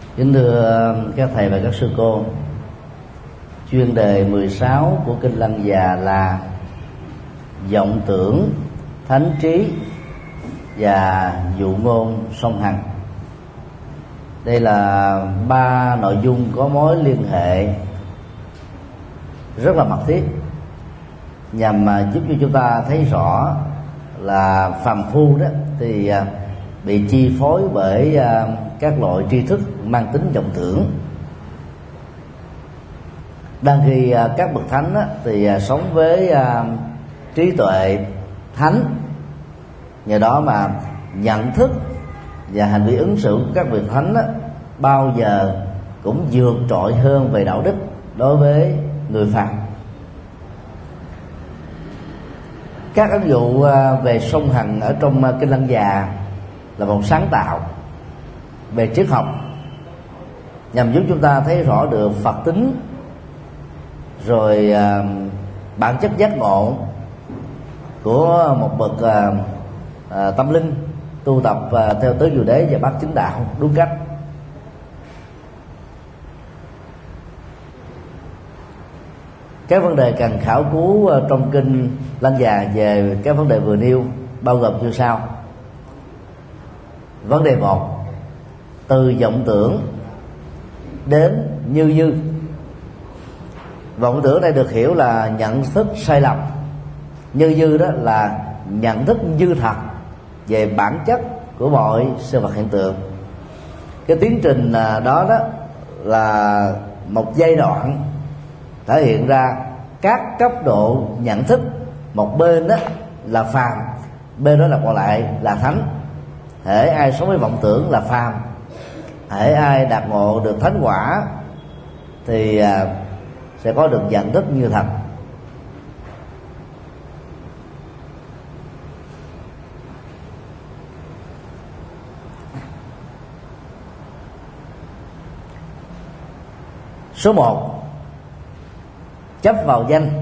Kính thưa các thầy và các sư cô, chuyên đề 16 của Kinh Lăng Già là vọng tưởng, thánh trí và dụ ngôn song hành. Đây là ba nội dung có mối liên hệ rất là mật thiết, nhằm giúp cho chúng ta thấy rõ là phàm phu đó thì bị chi phối bởi các loại tri thức mang tính vọng tưởng, đang khi các bậc thánh thì sống với trí tuệ thánh, nhờ đó mà nhận thức và hành vi ứng xử của các vị thánh bao giờ cũng vượt trội hơn về đạo đức đối với người phàm. Các ấn dụ về song hành ở trong Kinh Lăng Già là một sáng tạo về triết học, nhằm giúp chúng ta thấy rõ được Phật tính, rồi bản chất giác ngộ của một bậc tâm linh tu tập theo tứ diệu đế và bát chính đạo đúng cách. Các vấn đề cần khảo cứu trong Kinh Lăng Già về các vấn đề vừa nêu bao gồm như sau. Vấn đề 1, từ vọng tưởng đến như dư. Vọng tưởng đây được hiểu là nhận thức sai lầm, như dư đó là nhận thức dư thật về bản chất của mọi sự vật hiện tượng. Cái tiến trình đó là một giai đoạn thể hiện ra các cấp độ nhận thức. Một bên đó là phàm, bên đó là còn lại là thánh. Hễ ai sống với vọng tưởng là phàm, hễ ai đạt ngộ được thánh quả thì sẽ có được nhận thức như thật. Số 1, chấp vào danh.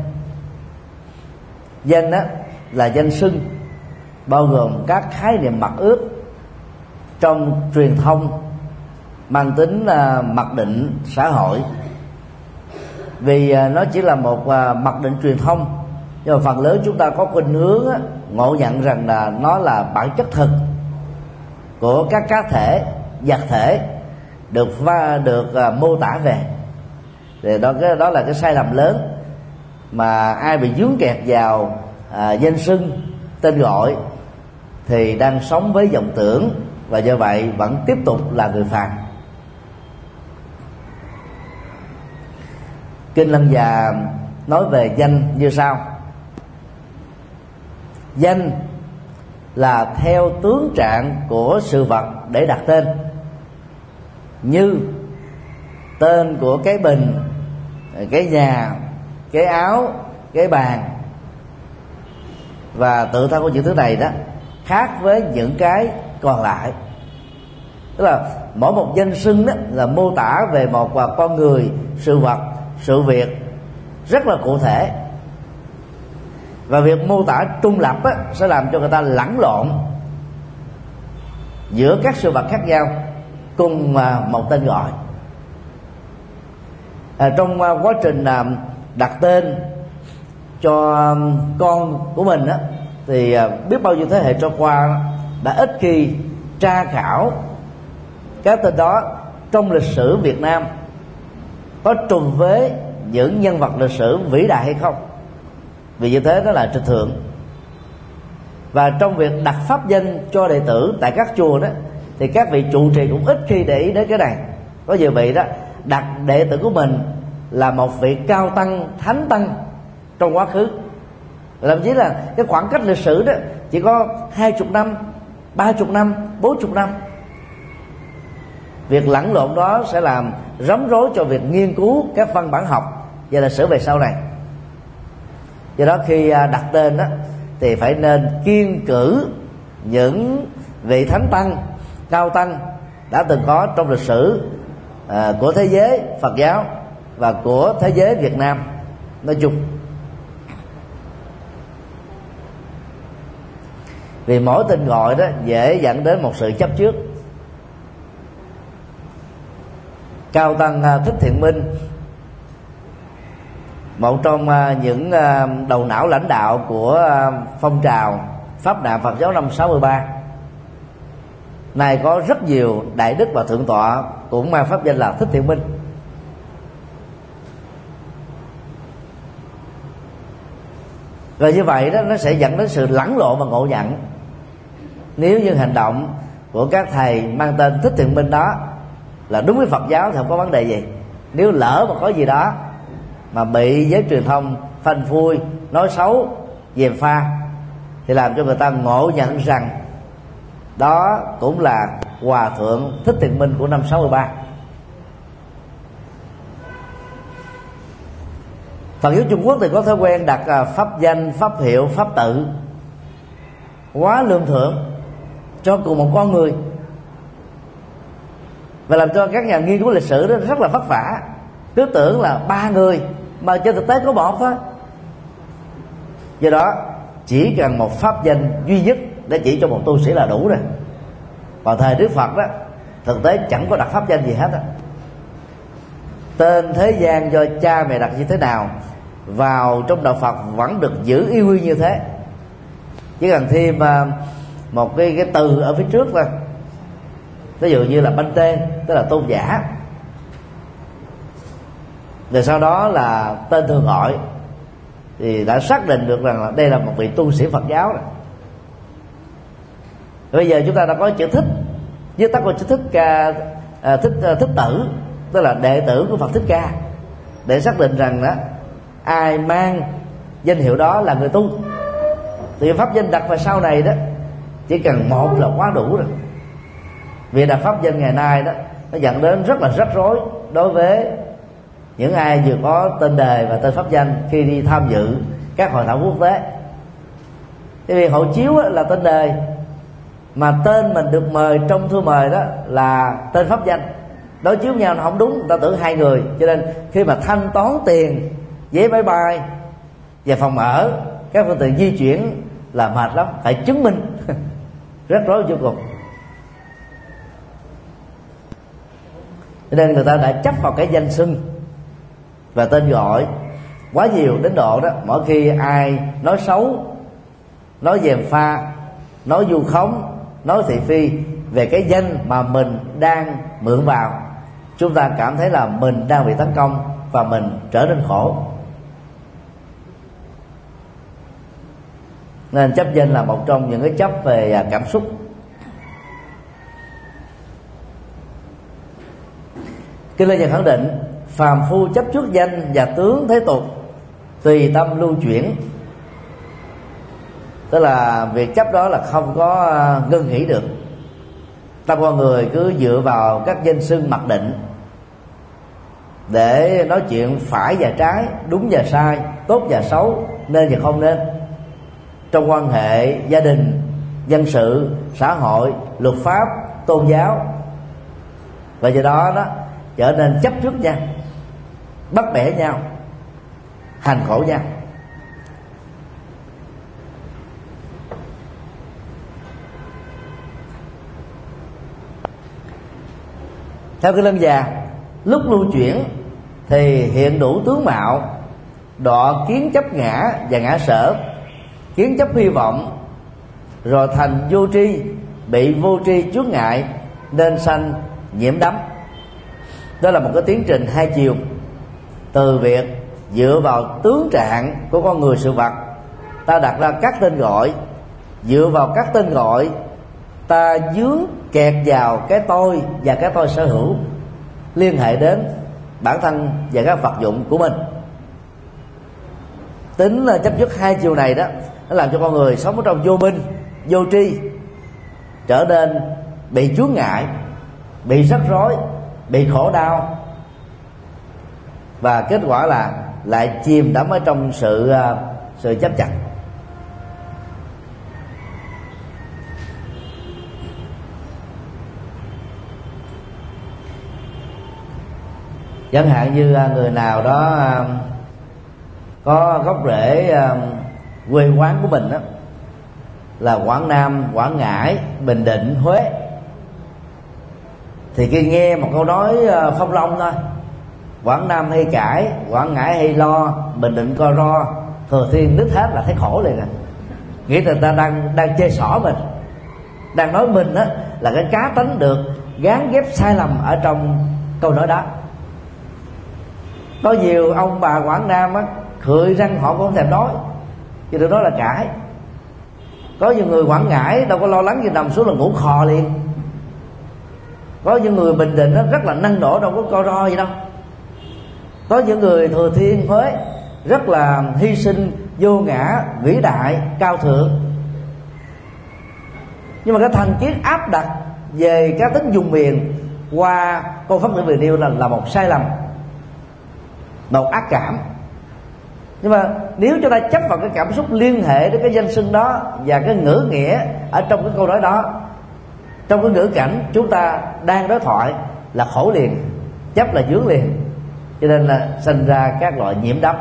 Danh đó là danh xưng, bao gồm các khái niệm mặc ước trong truyền thông mang tính mặc định xã hội. Vì nó chỉ là một mặc định truyền thông, nhưng mà phần lớn chúng ta có khuynh hướng ngộ nhận rằng là nó là bản chất thực của các cá thể, vật thể được mô tả về. Thì đó là cái sai lầm lớn mà ai bị vướng kẹt vào danh xưng, tên gọi thì đang sống với vọng tưởng, và do vậy vẫn tiếp tục là người phàm. Kinh Lăng Già nói về danh như sau. Danh là theo tướng trạng của sự vật để đặt tên, như tên của cái bình, cái nhà, cái áo, cái bàn. Và tự thân của những thứ này đó khác với những cái còn lại. Tức là mỗi một danh xưng đó là mô tả về một con người, sự vật, sự việc rất là cụ thể. Và việc mô tả trung lập sẽ làm cho người ta lẫn lộn giữa các sự vật khác nhau cùng một tên gọi. Trong quá trình đặt tên cho con của mình thì biết bao nhiêu thế hệ trôi qua đã ít khi tra khảo cái tên đó trong lịch sử Việt Nam có trùng với những nhân vật lịch sử vĩ đại hay không, vì như thế đó là trịch thượng. Và trong việc đặt pháp danh cho đệ tử tại các chùa đó thì các vị trụ trì cũng ít khi để ý đến cái này. Có nhiều vị đó đặt đệ tử của mình là một vị cao tăng, thánh tăng trong quá khứ, thậm chí là cái khoảng cách lịch sử đó chỉ có 20 năm, 30 năm, 40 năm. Việc lẫn lộn đó sẽ làm rắm rối cho việc nghiên cứu các văn bản học và lịch sử về sau này. Do đó khi đặt tên đó thì phải nên kiêng cử những vị thánh tăng, cao tăng đã từng có trong lịch sử của thế giới Phật giáo và của thế giới Việt Nam nói chung. Vì mỗi tên gọi đó dễ dẫn đến một sự chấp trước. Cao tăng Thích Thiện Minh, một trong những đầu não lãnh đạo của phong trào Pháp Nạn Phật giáo năm 63, này có rất nhiều đại đức và thượng tọa cũng mang pháp danh là Thích Thiện Minh. Rồi như vậy đó, nó sẽ dẫn đến sự lẫn lộn và ngộ nhận. Nếu như hành động của các thầy mang tên Thích Thiện Minh đó là đúng với Phật giáo thì không có vấn đề gì. Nếu lỡ mà có gì đó mà bị giới truyền thông phanh phui, nói xấu, gièm pha, thì làm cho người ta ngộ nhận rằng đó cũng là Hòa Thượng Thích Thiện Minh của năm 63. Phật giáo Trung Quốc thì có thói quen đặt pháp danh, pháp hiệu, pháp tự quá lương thượng cho cùng một con người, và làm cho các nhà nghiên cứu lịch sử đó rất là vất vả, cứ tưởng là 3 người mà trên thực tế có một thôi. Do đó chỉ cần một pháp danh duy nhất để chỉ cho một tu sĩ là đủ rồi. Vào thời Đức Phật đó, thực tế chẳng có đặt pháp danh gì hết đó. Tên thế gian do cha mẹ đặt như thế nào, vào trong đạo Phật vẫn được giữ y nguyên như thế, chỉ cần thêm một cái từ ở phía trước thôi. Ví dụ như là Banh Tê, tức là tôn giả, rồi sau đó là tên thường gọi, thì đã xác định được rằng là đây là một vị tu sĩ Phật giáo rồi. Bây giờ chúng ta đã có chữ Thích, viết tắt của chữ Thích Ca, Thích Tử, tức là đệ tử của Phật Thích Ca, để xác định rằng đó ai mang danh hiệu đó là người tu. Thì pháp danh đặt vào sau này đó chỉ cần một là quá đủ rồi. Vì đặt pháp danh ngày nay đó nó dẫn đến rất là rắc rối đối với những ai vừa có tên đề và tên pháp danh khi đi tham dự các hội thảo quốc tế. Cái việc hộ chiếu là tên đề, mà tên mình được mời trong thư mời đó là tên pháp danh, đối chiếu nhau nó không đúng, người ta tưởng hai người. Cho nên khi mà thanh toán tiền vé máy bay và phòng ở, các phương tiện di chuyển là mệt lắm, phải chứng minh rất rối vô cùng. Cho nên người ta đã chấp vào cái danh xưng và tên gọi quá nhiều đến độ đó mỗi khi ai nói xấu, nói gièm pha, nói vu khống, nói thị phi về cái danh mà mình đang mượn vào, chúng ta cảm thấy là mình đang bị tấn công và mình trở nên khổ. Nên chấp danh là một trong những cái chấp về cảm xúc. Kinh Lê Nhật khẳng định phàm phu chấp trước danh và tướng thế tục, tùy tâm lưu chuyển, tức là việc chấp đó là không có ngưng nghỉ được. Tâm con người cứ dựa vào các danh xưng mặc định để nói chuyện phải và trái, đúng và sai, tốt và xấu, nên và không nên, trong quan hệ gia đình, dân sự, xã hội, luật pháp, tôn giáo. Và do đó đó trở nên chấp trước nhau, bắt bẻ nhau, hành khổ nhau. Theo cái lân già, lúc lưu chuyển thì hiện đủ tướng mạo, đọ kiến chấp ngã và ngã sở, kiến chấp hy vọng, rồi thành vô tri, bị vô tri chướng ngại nên sanh nhiễm đắm. Đó là một cái tiến trình hai chiều, từ việc dựa vào tướng trạng của con người sự vật, ta đặt ra các tên gọi, dựa vào các tên gọi ta dướng kẹt vào cái tôi và cái tôi sở hữu, liên hệ đến bản thân và các vật dụng của mình. Tính chấp trước hai chiều này đó, nó làm cho con người sống ở trong vô minh, vô tri, trở nên bị chướng ngại, bị rắc rối, bị khổ đau, và kết quả là lại chìm đắm ở trong sự chấp chặt. Chẳng hạn như người nào đó có gốc rễ quê quán của mình đó là Quảng Nam, Quảng Ngãi, Bình Định, Huế, thì khi nghe một câu nói phong long thôi, Quảng Nam hay cãi, Quảng Ngãi hay lo, Bình Định co ro, Thừa Thiên nứt hết là thấy khổ liền. Nghĩ người ta đang chê xỏ mình, đang nói mình á là cái cá tánh được gán ghép sai lầm ở trong câu nói đó. Có nhiều ông bà Quảng Nam á khựi răng họ cũng không thèm nói, chứ đừng nói là cãi. Có nhiều người Quảng Ngãi đâu có lo lắng gì, nằm xuống là ngủ khò liền. Có những người Bình Định đó rất là năng nổ, đâu có co ro gì đâu. Có những người Thừa Thiên Huế rất là hy sinh, vô ngã, vĩ đại, cao thượng. Nhưng mà cái thành kiến áp đặt về cá tính vùng miền qua câu phát ngữ Việt Nam là một sai lầm, một ác cảm. Nhưng mà nếu chúng ta chấp vào cái cảm xúc liên hệ đến cái danh xưng đó và cái ngữ nghĩa ở trong cái câu nói đó, trong cái ngữ cảnh chúng ta đang đối thoại, là khổ liền, chấp là vướng liền. Cho nên là sinh ra các loại nhiễm đắm.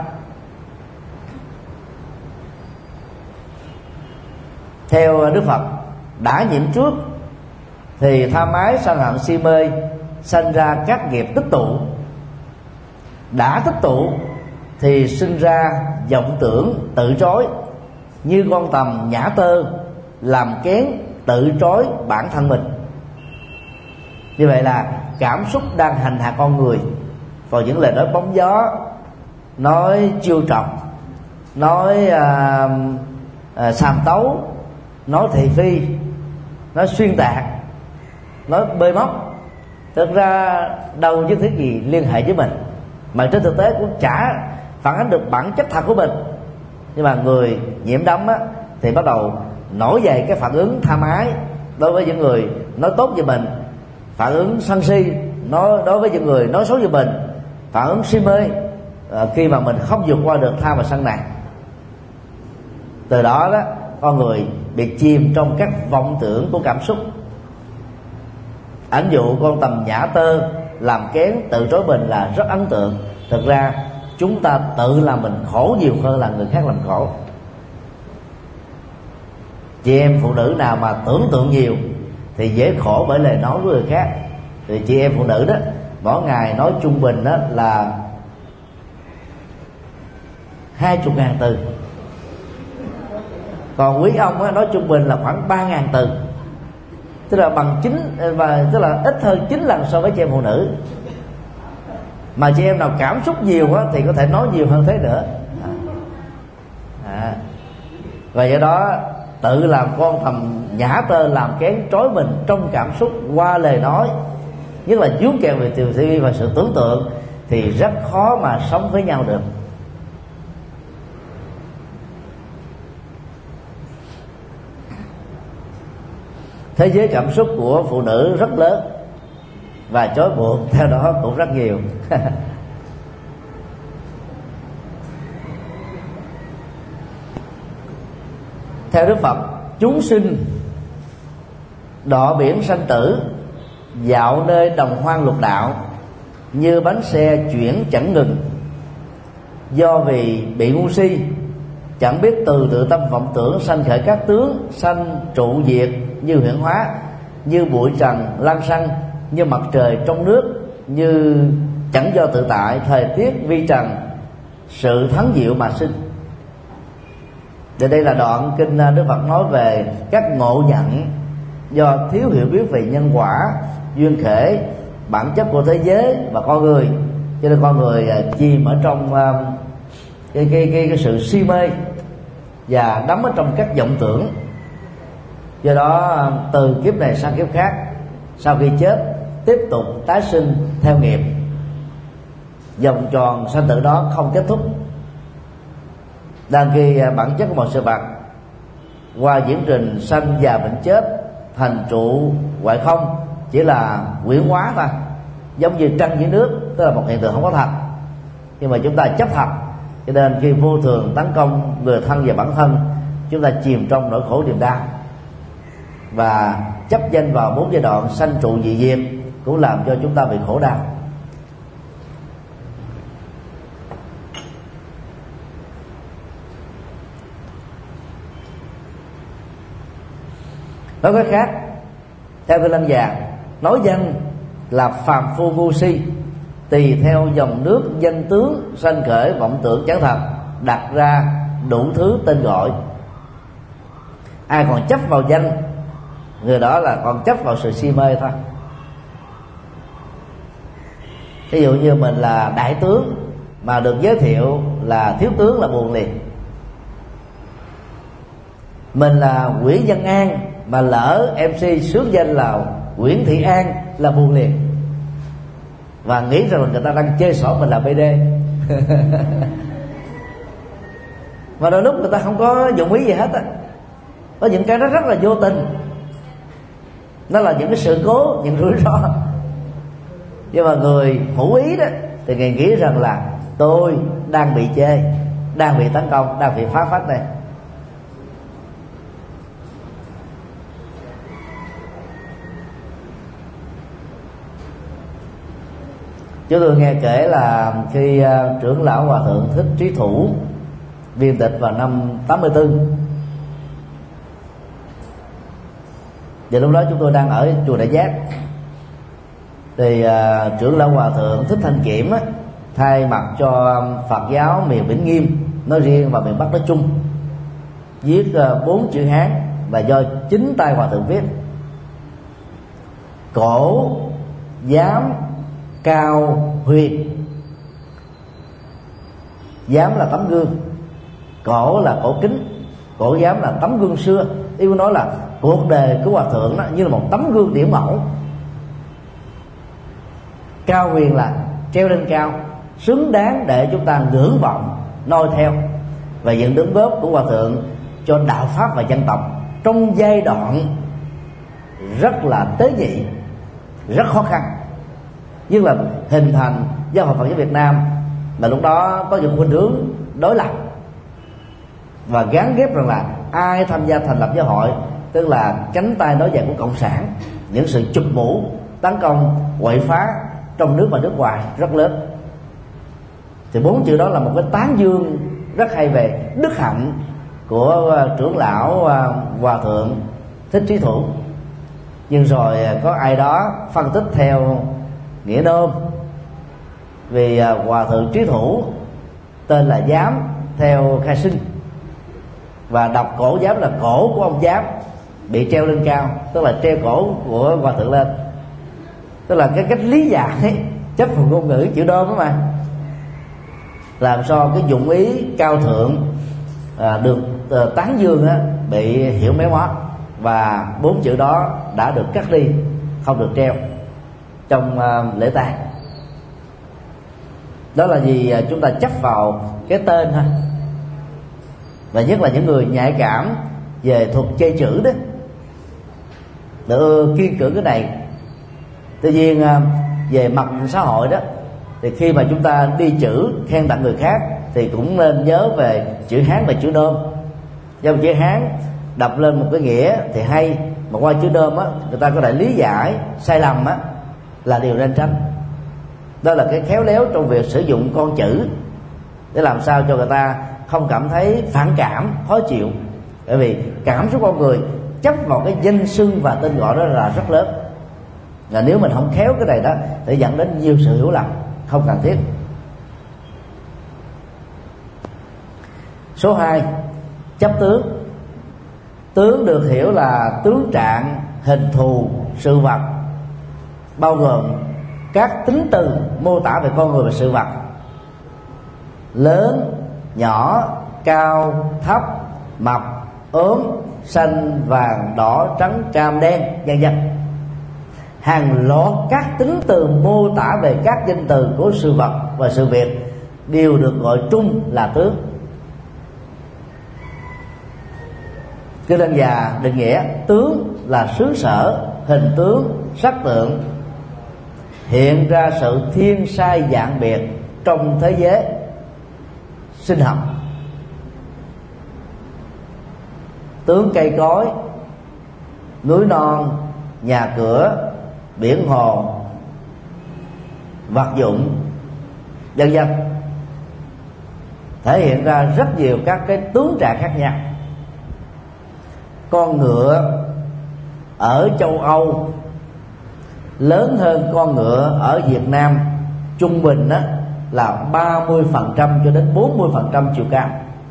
Theo Đức Phật, đã nhiễm trước thì tha mái, sân hận, si mê sinh ra các nghiệp tích tụ. Đã tích tụ thì sinh ra vọng tưởng tự trói, như con tầm nhã tơ làm kén tự trói bản thân mình. Như vậy là cảm xúc đang hành hạ con người. Còn những lời nói bóng gió, nói chiêu trọc, nói sàm tấu, nói thị phi, nói xuyên tạc, nói bơi móc, thực ra đâu nhất thiết gì liên hệ với mình, mà trên thực tế cũng chả phản ánh được bản chất thật của mình. Nhưng mà người nhiễm đắm á, thì bắt đầu nổi dậy cái phản ứng tham ái đối với những người nói tốt về mình, phản ứng sân si đối với những người nói xấu về mình, phản ứng si mê khi mà mình không vượt qua được tham và sân này. Từ đó đó con người bị chìm trong các vọng tưởng của cảm xúc. Ảnh dụ con tầm nhã tơ làm kén tự trói mình là rất ấn tượng. Thực ra chúng ta tự làm mình khổ nhiều hơn là người khác làm khổ. Chị em phụ nữ nào mà tưởng tượng nhiều thì dễ khổ bởi lời nói của người khác. Thì chị em phụ nữ đó mỗi ngày nói trung bình đó là 20.000 từ. Còn quý ông á, nói trung bình là khoảng 3.000 từ, tức là bằng 9, và tức là ít hơn 9 lần so với chị em phụ nữ. Mà chị em nào cảm xúc nhiều á, thì có thể nói nhiều hơn thế nữa. Và do đó tự làm con thầm nhã tơ làm kén trói mình trong cảm xúc qua lời nói, nhất là dướng kèm về tư duy và sự tưởng tượng, thì rất khó mà sống với nhau được. Thế giới cảm xúc của phụ nữ rất lớn và trói buộc theo đó cũng rất nhiều. Theo Đức Phật, chúng sinh đọ biển sanh tử, dạo nơi đồng hoang lục đạo, như bánh xe chuyển chẳng ngừng. Do vì bị ngu si, chẳng biết từ tự tâm vọng tưởng sanh khởi các tướng, sanh trụ diệt như huyễn hóa, như bụi trần lan xăng, như mặt trời trong nước, như chẳng do tự tại, thời tiết vi trần, sự thắng diệu mà sinh. Để đây là đoạn kinh Đức Phật nói về các ngộ nhận do thiếu hiểu biết về nhân quả, duyên khể, bản chất của thế giới và con người, cho nên con người chìm ở trong cái sự si mê và đắm ở trong các vọng tưởng. Do đó từ kiếp này sang kiếp khác, sau khi chết tiếp tục tái sinh theo nghiệp, vòng tròn sanh tử đó không kết thúc. Đang khi bản chất của một sự vật qua diễn trình sanh già bệnh chết, thành trụ hoại không chỉ là huyễn hóa thôi, giống như trăng dưới nước, tức là một hiện tượng không có thật, nhưng mà chúng ta chấp thật, cho nên khi vô thường tấn công người thân và bản thân, chúng ta chìm trong nỗi khổ niềm đau. Và chấp danh vào 4 giai đoạn sanh trụ dị diệt cũng làm cho chúng ta bị khổ đau. Nói cách khác, theo Kinh Lăng Già, nói danh là phàm phu ngu si, tùy theo dòng nước danh tướng, sanh khởi vọng tưởng chẳng thật, đặt ra đủ thứ tên gọi. Ai còn chấp vào danh, người đó là còn chấp vào sự si mê thôi. Ví dụ như mình là đại tướng mà được giới thiệu là thiếu tướng là buồn liền. Mình là Nguyễn Văn An mà lỡ MC xướng danh là Nguyễn Thị An là buồn liền, và nghĩ rằng là người ta đang chơi xỏ mình là BD. Mà đôi lúc người ta không có dụng ý gì hết á. Có những cái đó rất là vô tình, nó là những cái sự cố, những rủi ro. Nhưng mà người hữu ý đó thì người nghĩ rằng là tôi đang bị chê, đang bị tấn công, đang bị phá phách này. Chúng tôi nghe kể là khi trưởng lão Hòa Thượng Thích Trí Thủ viên tịch vào năm 84, và lúc đó chúng tôi đang ở chùa Đại Giác, thì trưởng lão Hòa Thượng Thích Thanh Kiểm á, thay mặt cho Phật giáo miền Vĩnh Nghiêm nói riêng và miền Bắc nói chung, viết 4 chữ Hán và do chính tay Hòa Thượng viết: cổ giám cao huyền. Giám là tấm gương, cổ là cổ kính, cổ giám là tấm gương xưa. Ý muốn nói là cuộc đời của Hòa Thượng đó như là một tấm gương điển mẫu. Cao huyền là treo lên cao, xứng đáng để chúng ta ngưỡng vọng, noi theo. Và những đóng góp của Hòa Thượng cho đạo pháp và dân tộc trong giai đoạn rất là tế nhị, rất khó khăn, nhưng là hình thành giáo hội Phật giáo Việt Nam mà lúc đó có những khuynh hướng đối lập, và gắn ghép rằng là ai tham gia thành lập giáo hội tức là cánh tay nối dài của cộng sản. Những sự chụp mũ tấn công quậy phá trong nước và nước ngoài rất lớn. Thì 4 chữ đó là một cái tán dương rất hay về đức hạnh của trưởng lão Hòa Thượng Thích Trí Thủ. Nhưng rồi có ai đó phân tích theo nghĩa nôm, vì Hòa Thượng Trí Thủ tên là Giám theo khai sinh, và đọc cổ giám là cổ của ông giám bị treo lên cao, tức là treo cổ của Hòa Thượng lên. Tức là cái cách lý giải chấp vào ngôn ngữ chữ đôm đó mà, làm sao cái dụng ý cao thượng được tán dương bị hiểu méo mó, và 4 chữ đó đã được cắt đi, không được treo trong lễ tang. Đó là vì chúng ta chấp vào cái tên thôi, và nhất là những người nhạy cảm về thuật chơi chữ đó được kiêng cữ cái này. Tuy nhiên về mặt xã hội đó, thì khi mà chúng ta đi chữ khen tặng người khác thì cũng nên nhớ về chữ Hán và chữ Đôm. Do chữ Hán đọc lên một cái nghĩa thì hay, mà qua chữ Đôm á người ta có thể lý giải sai lầm á là điều nên tránh. Đó là cái khéo léo trong việc sử dụng con chữ để làm sao cho người ta không cảm thấy phản cảm, khó chịu. Bởi vì cảm xúc con người chấp vào cái danh xưng và tên gọi đó là rất lớn, và nếu mình không khéo cái này đó thì dẫn đến nhiều sự hiểu lầm không cần thiết. Số 2, chấp tướng. Tướng được hiểu là tướng trạng, hình thù, sự vật, bao gồm các tính từ mô tả về con người và sự vật: lớn, nhỏ, cao, thấp, mập, ốm, xanh, vàng, đỏ, trắng, cam, đen, vân vân. Hàng loạt các tính từ mô tả về các danh từ của sự vật và sự việc đều được gọi chung là tướng. Kinh Lăng Già định nghĩa tướng là xứ sở, hình tướng, sắc tượng, hiện ra sự thiên sai dạng biệt trong thế giới sinh học. Tướng cây cối, núi non, nhà cửa, biển hồ, vật dụng, vân vân, thể hiện ra rất nhiều các cái tướng trạng khác nhau. Con ngựa ở châu Âu lớn hơn con ngựa ở Việt Nam trung bình đó là 30% cho đến 40% chiều cao.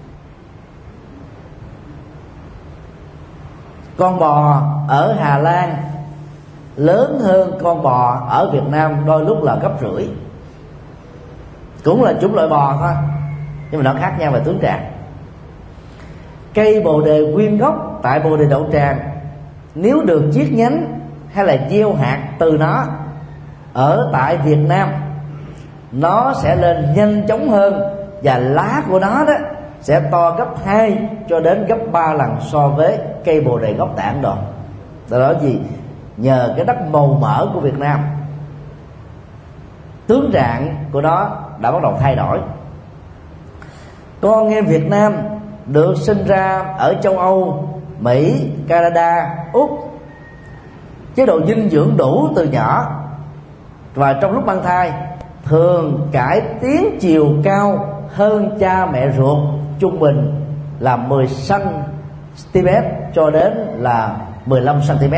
Con bò ở Hà Lan lớn hơn con bò ở Việt Nam đôi lúc là gấp rưỡi. Cũng là chủng loại bò thôi, nhưng mà nó khác nhau về tướng trạng. Cây bồ đề nguyên gốc tại bồ đề đậu tràng, nếu được chiết nhánh hay là gieo hạt từ nó ở tại Việt Nam, nó sẽ lên nhanh chóng hơn, và lá của nó đó sẽ to gấp 2 cho đến gấp 3 lần so với cây bồ đề gốc tại Ấn Độ. Do đó gì? Nhờ cái đất màu mỡ của Việt Nam, tướng trạng của nó đã bắt đầu thay đổi. Con em Việt Nam được sinh ra ở châu Âu, Mỹ, Canada, Úc, chế độ dinh dưỡng đủ từ nhỏ, và trong lúc mang thai thường cải tiến chiều cao hơn cha mẹ ruột trung bình là 10 cm cho đến là 15 cm.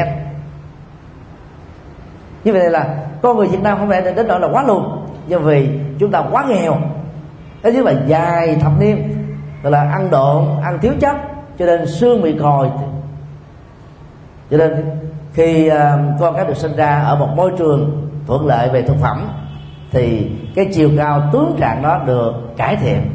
Như vậy là con người Việt Nam không phải đến đó là quá lùn, do vì chúng ta quá nghèo, cái thứ là dài thập niên gọi là ăn độn, ăn thiếu chất, cho nên xương bị còi. Cho nên khi con cái được sinh ra ở một môi trường thuận lợi về thực phẩm thì cái chiều cao tướng trạng đó được cải thiện.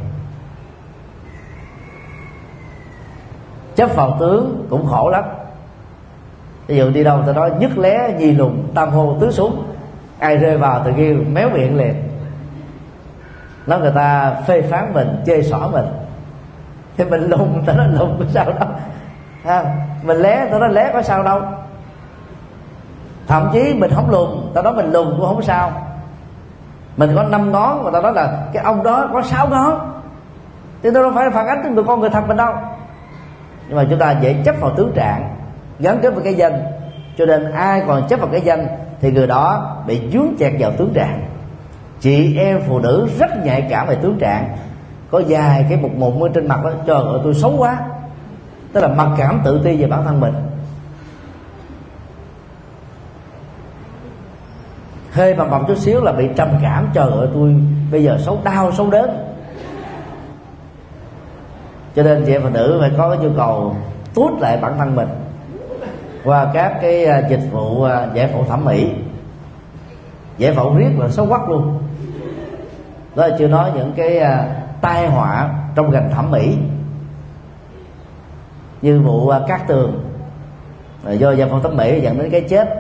Chấp vào tướng cũng khổ lắm. Ví dụ đi đâu ta nói nhất lé nhì lùn tam hô tứ súng, ai rơi vào từ kia méo miệng liền, nói người ta phê phán mình, chê xỏ mình. Thì mình lùn ta nói lùn có sao đâu, mình lé ta nói lé có sao đâu. Thậm chí mình không lùn, ta nói mình lùn cũng không sao. Mình có 5 ngón mà ta nói là cái ông đó có 6 ngón, thì tôi đâu phải phản ánh trên người con người thật mình đâu. Nhưng mà chúng ta dễ chấp vào tướng trạng, gắn kết với cái danh, cho nên ai còn chấp vào cái danh thì người đó bị dướng chẹt vào tướng trạng. Chị em phụ nữ rất nhạy cảm về tướng trạng, có vài cái mụn ở trên mặt đó, trời ơi tôi xấu quá, tức là mặc cảm tự ti về bản thân mình. Hơi mà mập chút xíu là bị trầm cảm, trời ơi tôi bây giờ xấu đau xấu đớn. Cho nên chị em phụ nữ phải có cái nhu cầu tốt lại bản thân mình qua các cái dịch vụ giải phẫu thẩm mỹ. Giải phẫu riết là xấu quắc luôn, đó là chưa nói những cái tai họa trong ngành thẩm mỹ, như vụ Cát Tường do giải phẫu thẩm mỹ dẫn đến cái chết.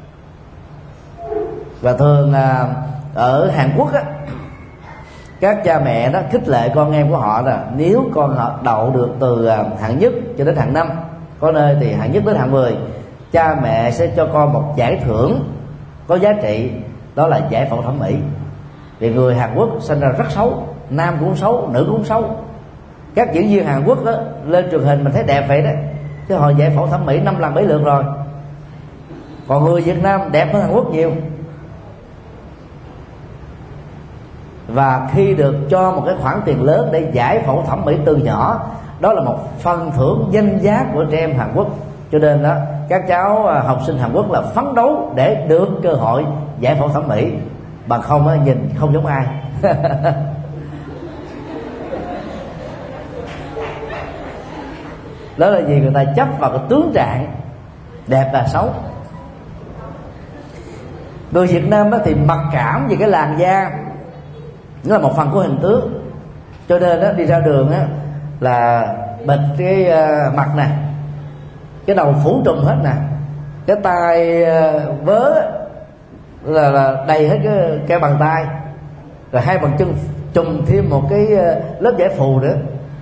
Và thường ở Hàn Quốc á, các cha mẹ đó khích lệ con em của họ là nếu con họ đậu được từ hạng nhất cho đến hạng 5, có nơi thì hạng nhất đến hạng 10, cha mẹ sẽ cho con một giải thưởng có giá trị, đó là giải phẫu thẩm mỹ. Vì người Hàn Quốc sinh ra rất xấu, nam cũng xấu, nữ cũng xấu. Các diễn viên Hàn Quốc đó, lên truyền hình mình thấy đẹp vậy đó, chứ họ giải phẫu thẩm mỹ 5 lần 7 lượt rồi. Còn người Việt Nam đẹp hơn Hàn Quốc nhiều. Và khi được cho một cái khoản tiền lớn để giải phẫu thẩm mỹ từ nhỏ, đó là một phần thưởng danh giá của trẻ em Hàn Quốc. Cho nên đó, các cháu học sinh Hàn Quốc là phấn đấu để được cơ hội giải phẫu thẩm mỹ, bằng không á, nhìn không giống ai. Đó là vì người ta chấp vào cái tướng trạng đẹp và xấu. Người Việt Nam đó thì mặc cảm về cái làn da, nó là một phần của hình tướng, cho nên đó, đi ra đường á, là bịt cái mặt nè, cái đầu phủ trùm hết nè, cái tay vớ là đầy hết cái bàn tay, rồi 2 bàn chân trùm thêm một cái lớp vải phù nữa,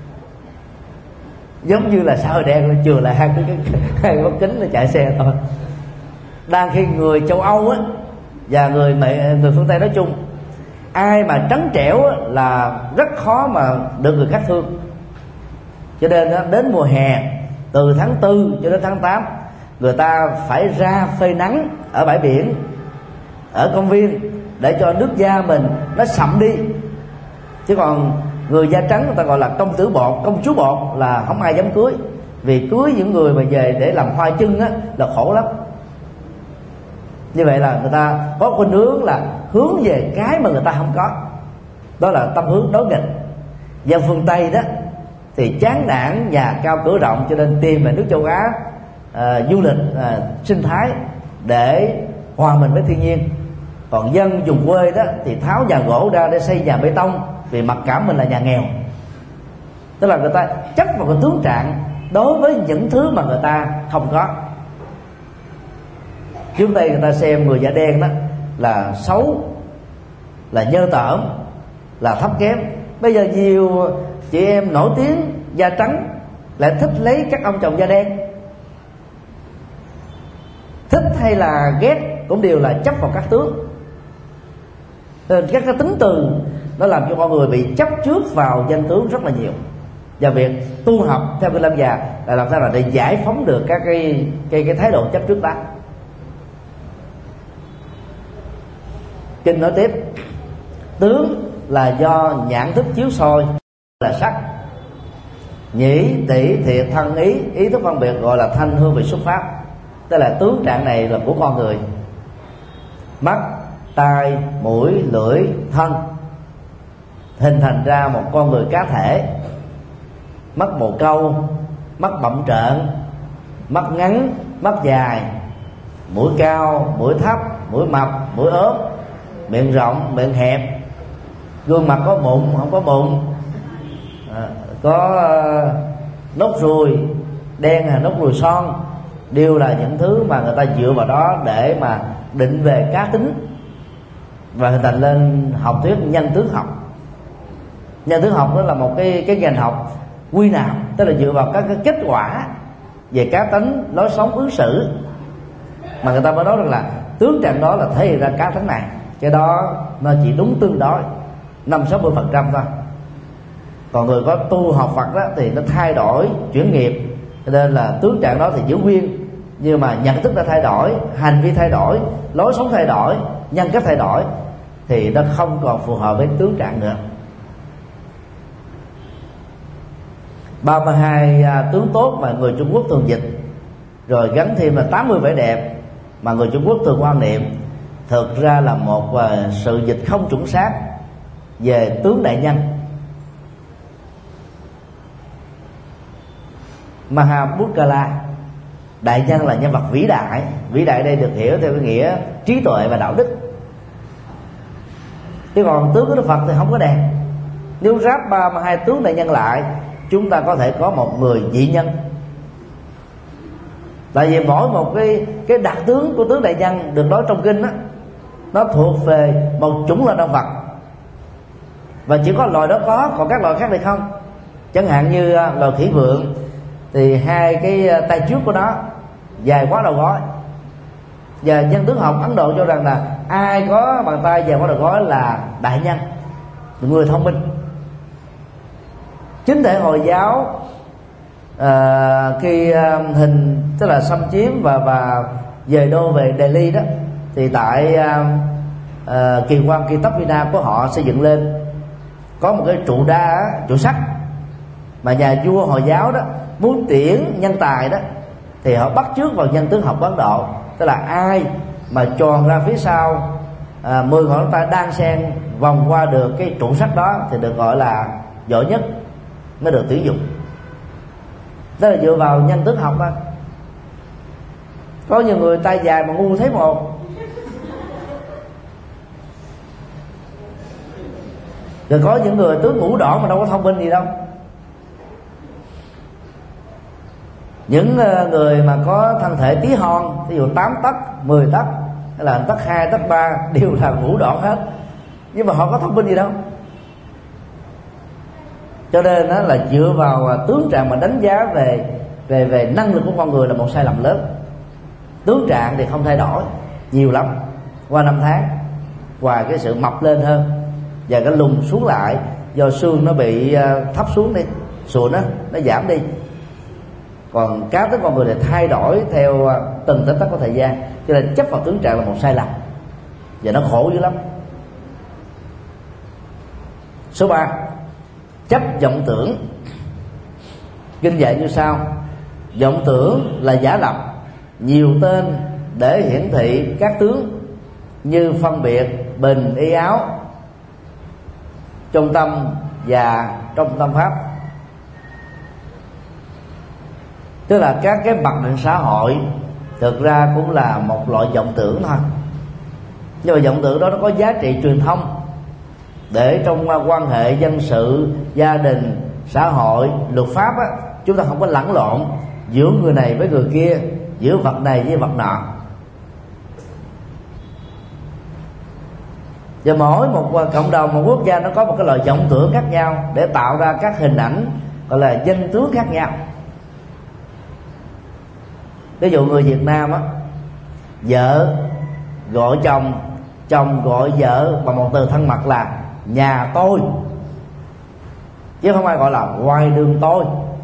giống như là xã hội đen, chừa lại hai cái bóng kính là chạy xe thôi. Đang khi người châu Âu á và người phương Tây nói chung, ai mà trắng trẻo là rất khó mà được người khác thương. Cho nên đến mùa hè, từ tháng 4 cho đến tháng 8, người ta phải ra phơi nắng ở bãi biển, ở công viên, để cho nước da mình nó sậm đi. Chứ còn người da trắng người ta gọi là công tử bột, công chúa bột, là không ai dám cưới. Vì cưới những người mà về để làm hoa chân á là khổ lắm. Như vậy là người ta có khuynh hướng là hướng về cái mà người ta không có, đó là tâm hướng đối nghịch. Dân phương Tây đó thì chán nản nhà cao cửa rộng, cho nên tìm về nước châu Á du lịch sinh thái để hòa mình với thiên nhiên. Còn dân vùng quê đó thì tháo nhà gỗ ra để xây nhà bê tông, vì mặc cảm mình là nhà nghèo. Tức là người ta chấp vào cái tướng trạng đối với những thứ mà người ta không có. Trước đây người ta xem người da đen đó là xấu, là nhơ tởm, là thấp kém. Bây giờ nhiều chị em nổi tiếng da trắng lại thích lấy các ông chồng da đen. Thích hay là ghét cũng đều là chấp vào các tướng. Các cái tính từ nó làm cho con người bị chấp trước vào danh tướng rất là nhiều. Và việc tu học theo Kinh Lâm Già là làm sao là để giải phóng được các cái thái độ chấp trước đó. Kinh nói tiếp: tướng là do nhãn thức chiếu soi là sắc, nhĩ tỷ thiệt thân ý thức phân biệt gọi là thanh hương vị xuất pháp. Tức là tướng trạng này là của con người. Mắt, tai, mũi, lưỡi, thân hình thành ra một con người cá thể. Mắt bồ câu, mắt bậm trợn, mắt ngắn, mắt dài, mũi cao, mũi thấp, mũi mập, mũi ốm, miệng rộng, miệng hẹp, gương mặt có mụn, không có mụn, có nốt ruồi đen hay nốt ruồi son, đều là những thứ mà người ta dựa vào đó để mà định về cá tính và hình thành lên học thuyết nhân tướng học. Nhân tướng học đó là một cái ngành học quy nạp, tức là dựa vào các cái kết quả về cá tính, lối sống, ứng xử, mà người ta mới nói rằng là tướng trạng đó là thể hiện ra cá tính này. Cái đó nó chỉ đúng tương đối 50-60% thôi. Còn người có tu học Phật đó thì nó thay đổi chuyển nghiệp, cho nên là tướng trạng đó thì giữ nguyên, nhưng mà nhận thức đã thay đổi, hành vi thay đổi, lối sống thay đổi, nhân cách thay đổi, thì nó không còn phù hợp với tướng trạng nữa. 32 tướng tốt mà người Trung Quốc thường dịch, rồi gắn thêm là 80 vẻ đẹp mà người Trung Quốc thường quan niệm, thực ra là một sự dịch không chuẩn xác về tướng đại nhân. Mahabhutkala, đại nhân là nhân vật vĩ đại. Vĩ đại đây được hiểu theo cái nghĩa trí tuệ và đạo đức. Chứ còn tướng của Đức Phật thì không có đẹp. Nếu ráp 32 tướng đại nhân lại, chúng ta có thể có một người dị nhân. Tại vì mỗi một cái đặc tướng của tướng đại nhân được nói trong kinh đó, nó thuộc về một chủng loại động vật, và chỉ có loài đó có, còn các loài khác thì không. Chẳng hạn như loài khỉ vượn thì hai cái tay trước của nó dài quá đầu gối, và nhân tướng học Ấn Độ cho rằng là ai có bàn tay dài quá đầu gối là đại nhân, người thông minh. Chính thể Hồi giáo khi hình tức là xâm chiếm và dời đô về Delhi đó, thì tại kỳ quan Kitab của họ xây dựng lên có một cái trụ đá, trụ sắt mà nhà vua Hồi giáo đó muốn tuyển nhân tài đó thì họ bắt chước vào nhân tướng học Ấn Độ. Tức là ai mà tròn ra phía sau 10 ngón tay đan xen vòng qua được cái trụ sắt đó thì được gọi là giỏi nhất, mới được tuyển dụng. Đó là dựa vào nhân tướng học thôi. Có nhiều người tay dài mà ngu thấy một. Rồi có những người tướng ngũ đỏ mà đâu có thông minh gì đâu. Những người mà có thân thể tí hon, ví dụ 8 tấc, 10 tấc hay là tấc 2, tấc 3 đều là ngũ đỏ hết, nhưng mà họ có thông minh gì đâu. Cho nên đó là dựa vào tướng trạng mà đánh giá về năng lực của con người là một sai lầm lớn. Tướng trạng thì không thay đổi nhiều lắm qua năm tháng, ngoài cái sự mập lên hơn và cái lùn xuống lại do xương nó bị thấp xuống đi, sụn đó nó giảm đi. Còn cá tính con người thì thay đổi theo từng tích tắc của thời gian, cho nên chấp vào tướng trạng là một sai lầm và nó khổ dữ lắm. Số 3, chấp vọng tưởng. Kinh dạy như sau: vọng tưởng là giả lập, nhiều tên để hiển thị các tướng như phân biệt, bình, y áo, trung tâm và trung tâm pháp. Tức là các cái mặc định xã hội thực ra cũng là một loại vọng tưởng thôi, nhưng mà vọng tưởng đó nó có giá trị truyền thông để trong quan hệ dân sự, gia đình, xã hội, luật pháp á, chúng ta không có lẫn lộn giữa người này với người kia, giữa vật này với vật nọ. Và mỗi một cộng đồng, một quốc gia nó có một cái loại vọng tưởng khác nhau để tạo ra các hình ảnh gọi là danh tướng khác nhau. Ví dụ người Việt Nam á, vợ gọi chồng, chồng gọi vợ bằng một từ thân mật là nhà tôi, chứ không ai gọi là ngoài đường tôi.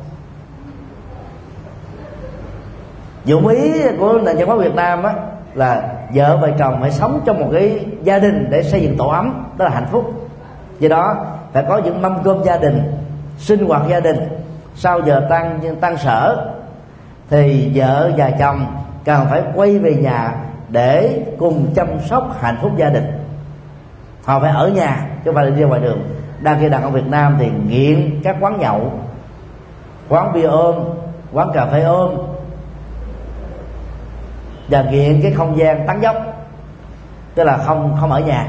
Dụng ý của nền văn hóa Việt Nam á là vợ và chồng phải sống trong một cái gia đình để xây dựng tổ ấm, đó là hạnh phúc. Do đó phải có những mâm cơm gia đình, sinh hoạt gia đình. Sau giờ tan sở thì vợ và chồng cần phải quay về nhà để cùng chăm sóc hạnh phúc gia đình. Họ phải ở nhà chứ không phải đi ra ngoài đường. Đang khi đàn ông Việt Nam thì nghiện các quán nhậu, quán bia ôm, quán cà phê ôm, và nghiện cái không gian tán dốc, tức là không ở nhà,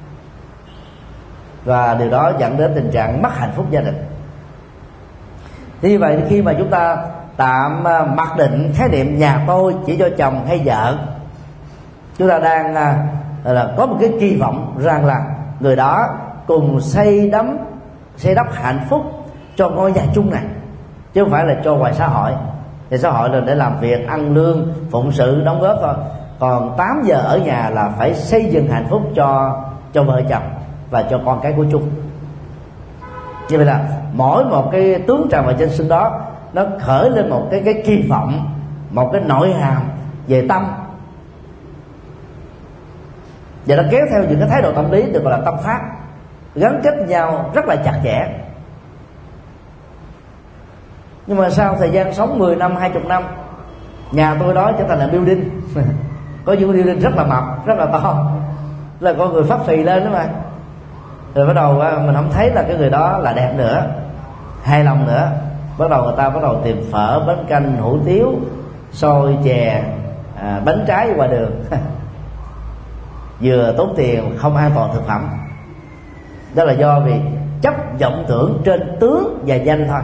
và điều đó dẫn đến tình trạng mất hạnh phúc gia đình. Thế như vậy khi mà chúng ta tạm mặc định khái niệm nhà tôi chỉ cho chồng hay vợ, chúng ta đang là có một cái kỳ vọng rằng là người đó cùng xây đắp hạnh phúc cho ngôi nhà chung này, chứ không phải là cho ngoài xã hội. Thì xã hội là để làm việc, ăn lương, phụng sự, đóng góp thôi. Còn 8 giờ ở nhà là phải xây dựng hạnh phúc cho vợ chồng và cho con cái của chung. Như vậy là mỗi một cái tướng tràng và danh xưng đó nó khởi lên một cái kỳ vọng, một cái nội hàm về tâm, và nó kéo theo những cái thái độ tâm lý được gọi là tâm pháp, gắn kết nhau rất là chặt chẽ. Nhưng mà sau thời gian sống 10 năm, 20 năm, nhà tôi đó trở thành là building có những building rất là mập, rất là to, là con người phát phì lên đó mà. Rồi bắt đầu mình không thấy là cái người đó là đẹp nữa, hài lòng nữa. Bắt đầu người ta bắt đầu tìm phở, bánh canh, hủ tiếu, xôi, chè, bánh trái ngoài đường vừa tốn tiền, không an toàn thực phẩm. Đó là do vì chấp vọng tưởng trên tướng và danh thôi.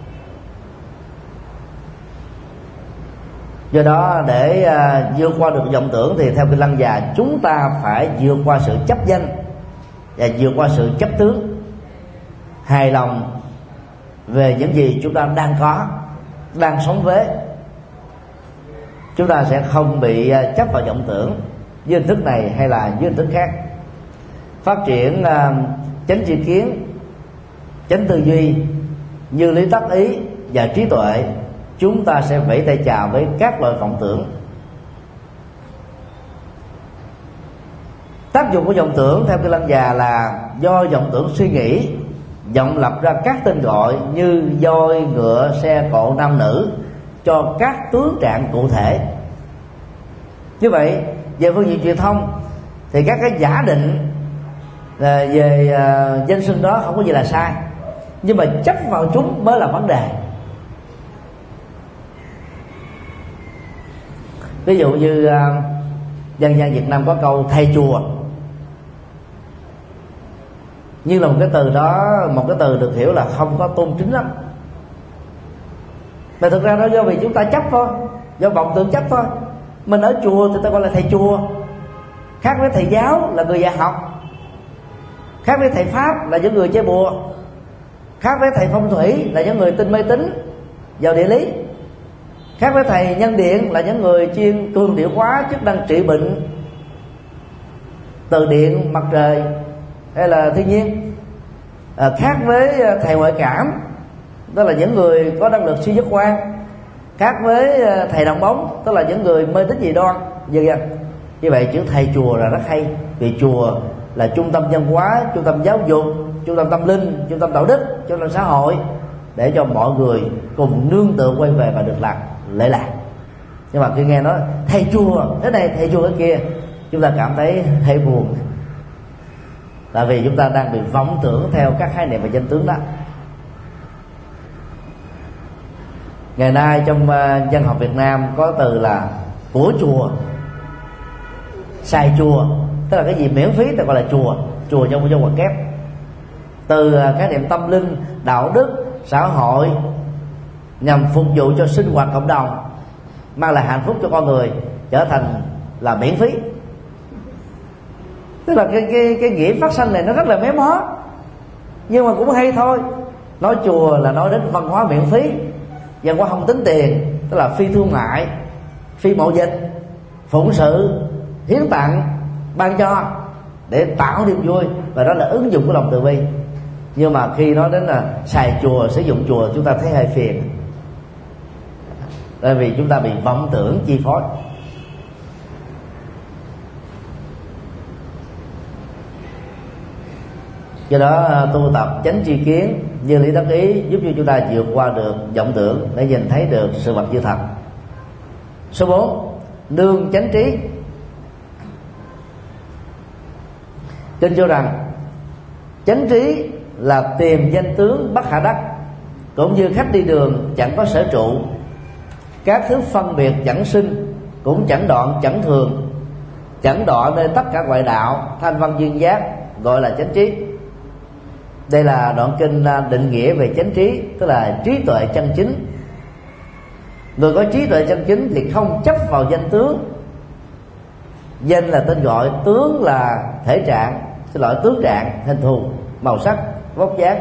Do đó để vượt qua được vọng tưởng thì theo Kinh Lăng Già, chúng ta phải vượt qua sự chấp danh và vượt qua sự chấp tướng, hài lòng về những gì chúng ta đang có, đang sống với. Chúng ta sẽ không bị chấp vào vọng tưởng với hình thức này hay là với hình thức khác. Phát triển chánh tri kiến, chánh tư duy, như lý tác ý và trí tuệ, chúng ta sẽ vẫy tay chào với các loại vọng tưởng. Tác dụng của vọng tưởng theo Kinh Lăng Già là do vọng tưởng suy nghĩ, vọng lập ra các tên gọi như voi, ngựa, xe cộ, nam nữ cho các tướng trạng cụ thể. Như vậy về phương diện truyền thông thì các cái giả định về danh xưng đó không có gì là sai, nhưng mà chấp vào chúng mới là vấn đề. Ví dụ như dân gian Việt Nam có câu thầy chùa, nhưng là một cái từ đó, một cái từ được hiểu là không có tôn kính lắm. Mà thực ra đó do vì chúng ta chấp thôi, do vọng tưởng chấp thôi. Mình ở chùa thì ta gọi là thầy chùa, khác với thầy giáo là người dạy học, khác với thầy pháp là những người chơi bùa, khác với thầy phong thủy là những người tin mê tín vào địa lý, khác với thầy nhân điện là những người chuyên cường điệu hóa chức năng trị bệnh từ điện, mặt trời hay là thiên nhiên. Khác với thầy ngoại cảm, đó là những người có năng lực siêu giác quan. Khác với thầy đồng bóng, tức là những người mê tín dị đoan, vân vân. Như vậy chữ thầy chùa là rất hay, vì chùa là trung tâm văn hóa, trung tâm giáo dục, trung tâm tâm linh, trung tâm đạo đức, trung tâm xã hội, để cho mọi người cùng nương tựa quay về và được lạc lễ lạc. Nhưng mà khi nghe nói thầy chùa thế này, thầy chùa thế kia, chúng ta cảm thấy hơi buồn, tại vì chúng ta đang bị vọng tưởng theo các khái niệm và danh tướng đó. Ngày nay trong văn học Việt Nam có từ là của chùa, xài chùa, tức là cái gì miễn phí ta gọi là chùa, chùa trong ngoặc kép. Từ khái niệm tâm linh, đạo đức, xã hội nhằm phục vụ cho sinh hoạt cộng đồng, mang lại hạnh phúc cho con người, trở thành là miễn phí. Tức là cái nghĩa phát sanh này nó rất là méo mó, nhưng mà cũng hay thôi. Nói chùa là nói đến văn hóa miễn phí, văn hóa không tính tiền, tức là phi thương mại, phi mậu dịch, phụng sự, hiến tặng, ban cho để tạo niềm vui, và đó là ứng dụng của lòng từ bi. Nhưng mà khi nói đến là xài chùa, sử dụng chùa, chúng ta thấy hơi phiền, bởi vì chúng ta bị vọng tưởng chi phối. Do đó tu tập chánh tri kiến như lý đắc ý giúp cho chúng ta vượt qua được vọng tưởng để nhìn thấy được sự vật như thật. Số 4, nương chánh trí. Kinh cho rằng chánh trí là tìm danh tướng bất khả đắc, cũng như khách đi đường chẳng có sở trụ, các thứ phân biệt chẳng sinh, cũng chẳng đoạn chẳng thường, chẳng đọa nơi tất cả ngoại đạo, thanh văn duyên giác, gọi là chánh trí. Đây là đoạn kinh định nghĩa về chánh trí, tức là trí tuệ chân chính. Người có trí tuệ chân chính thì không chấp vào danh tướng. Danh là tên gọi, tướng là thể trạng, tướng trạng, hình thù, màu sắc, vóc dáng.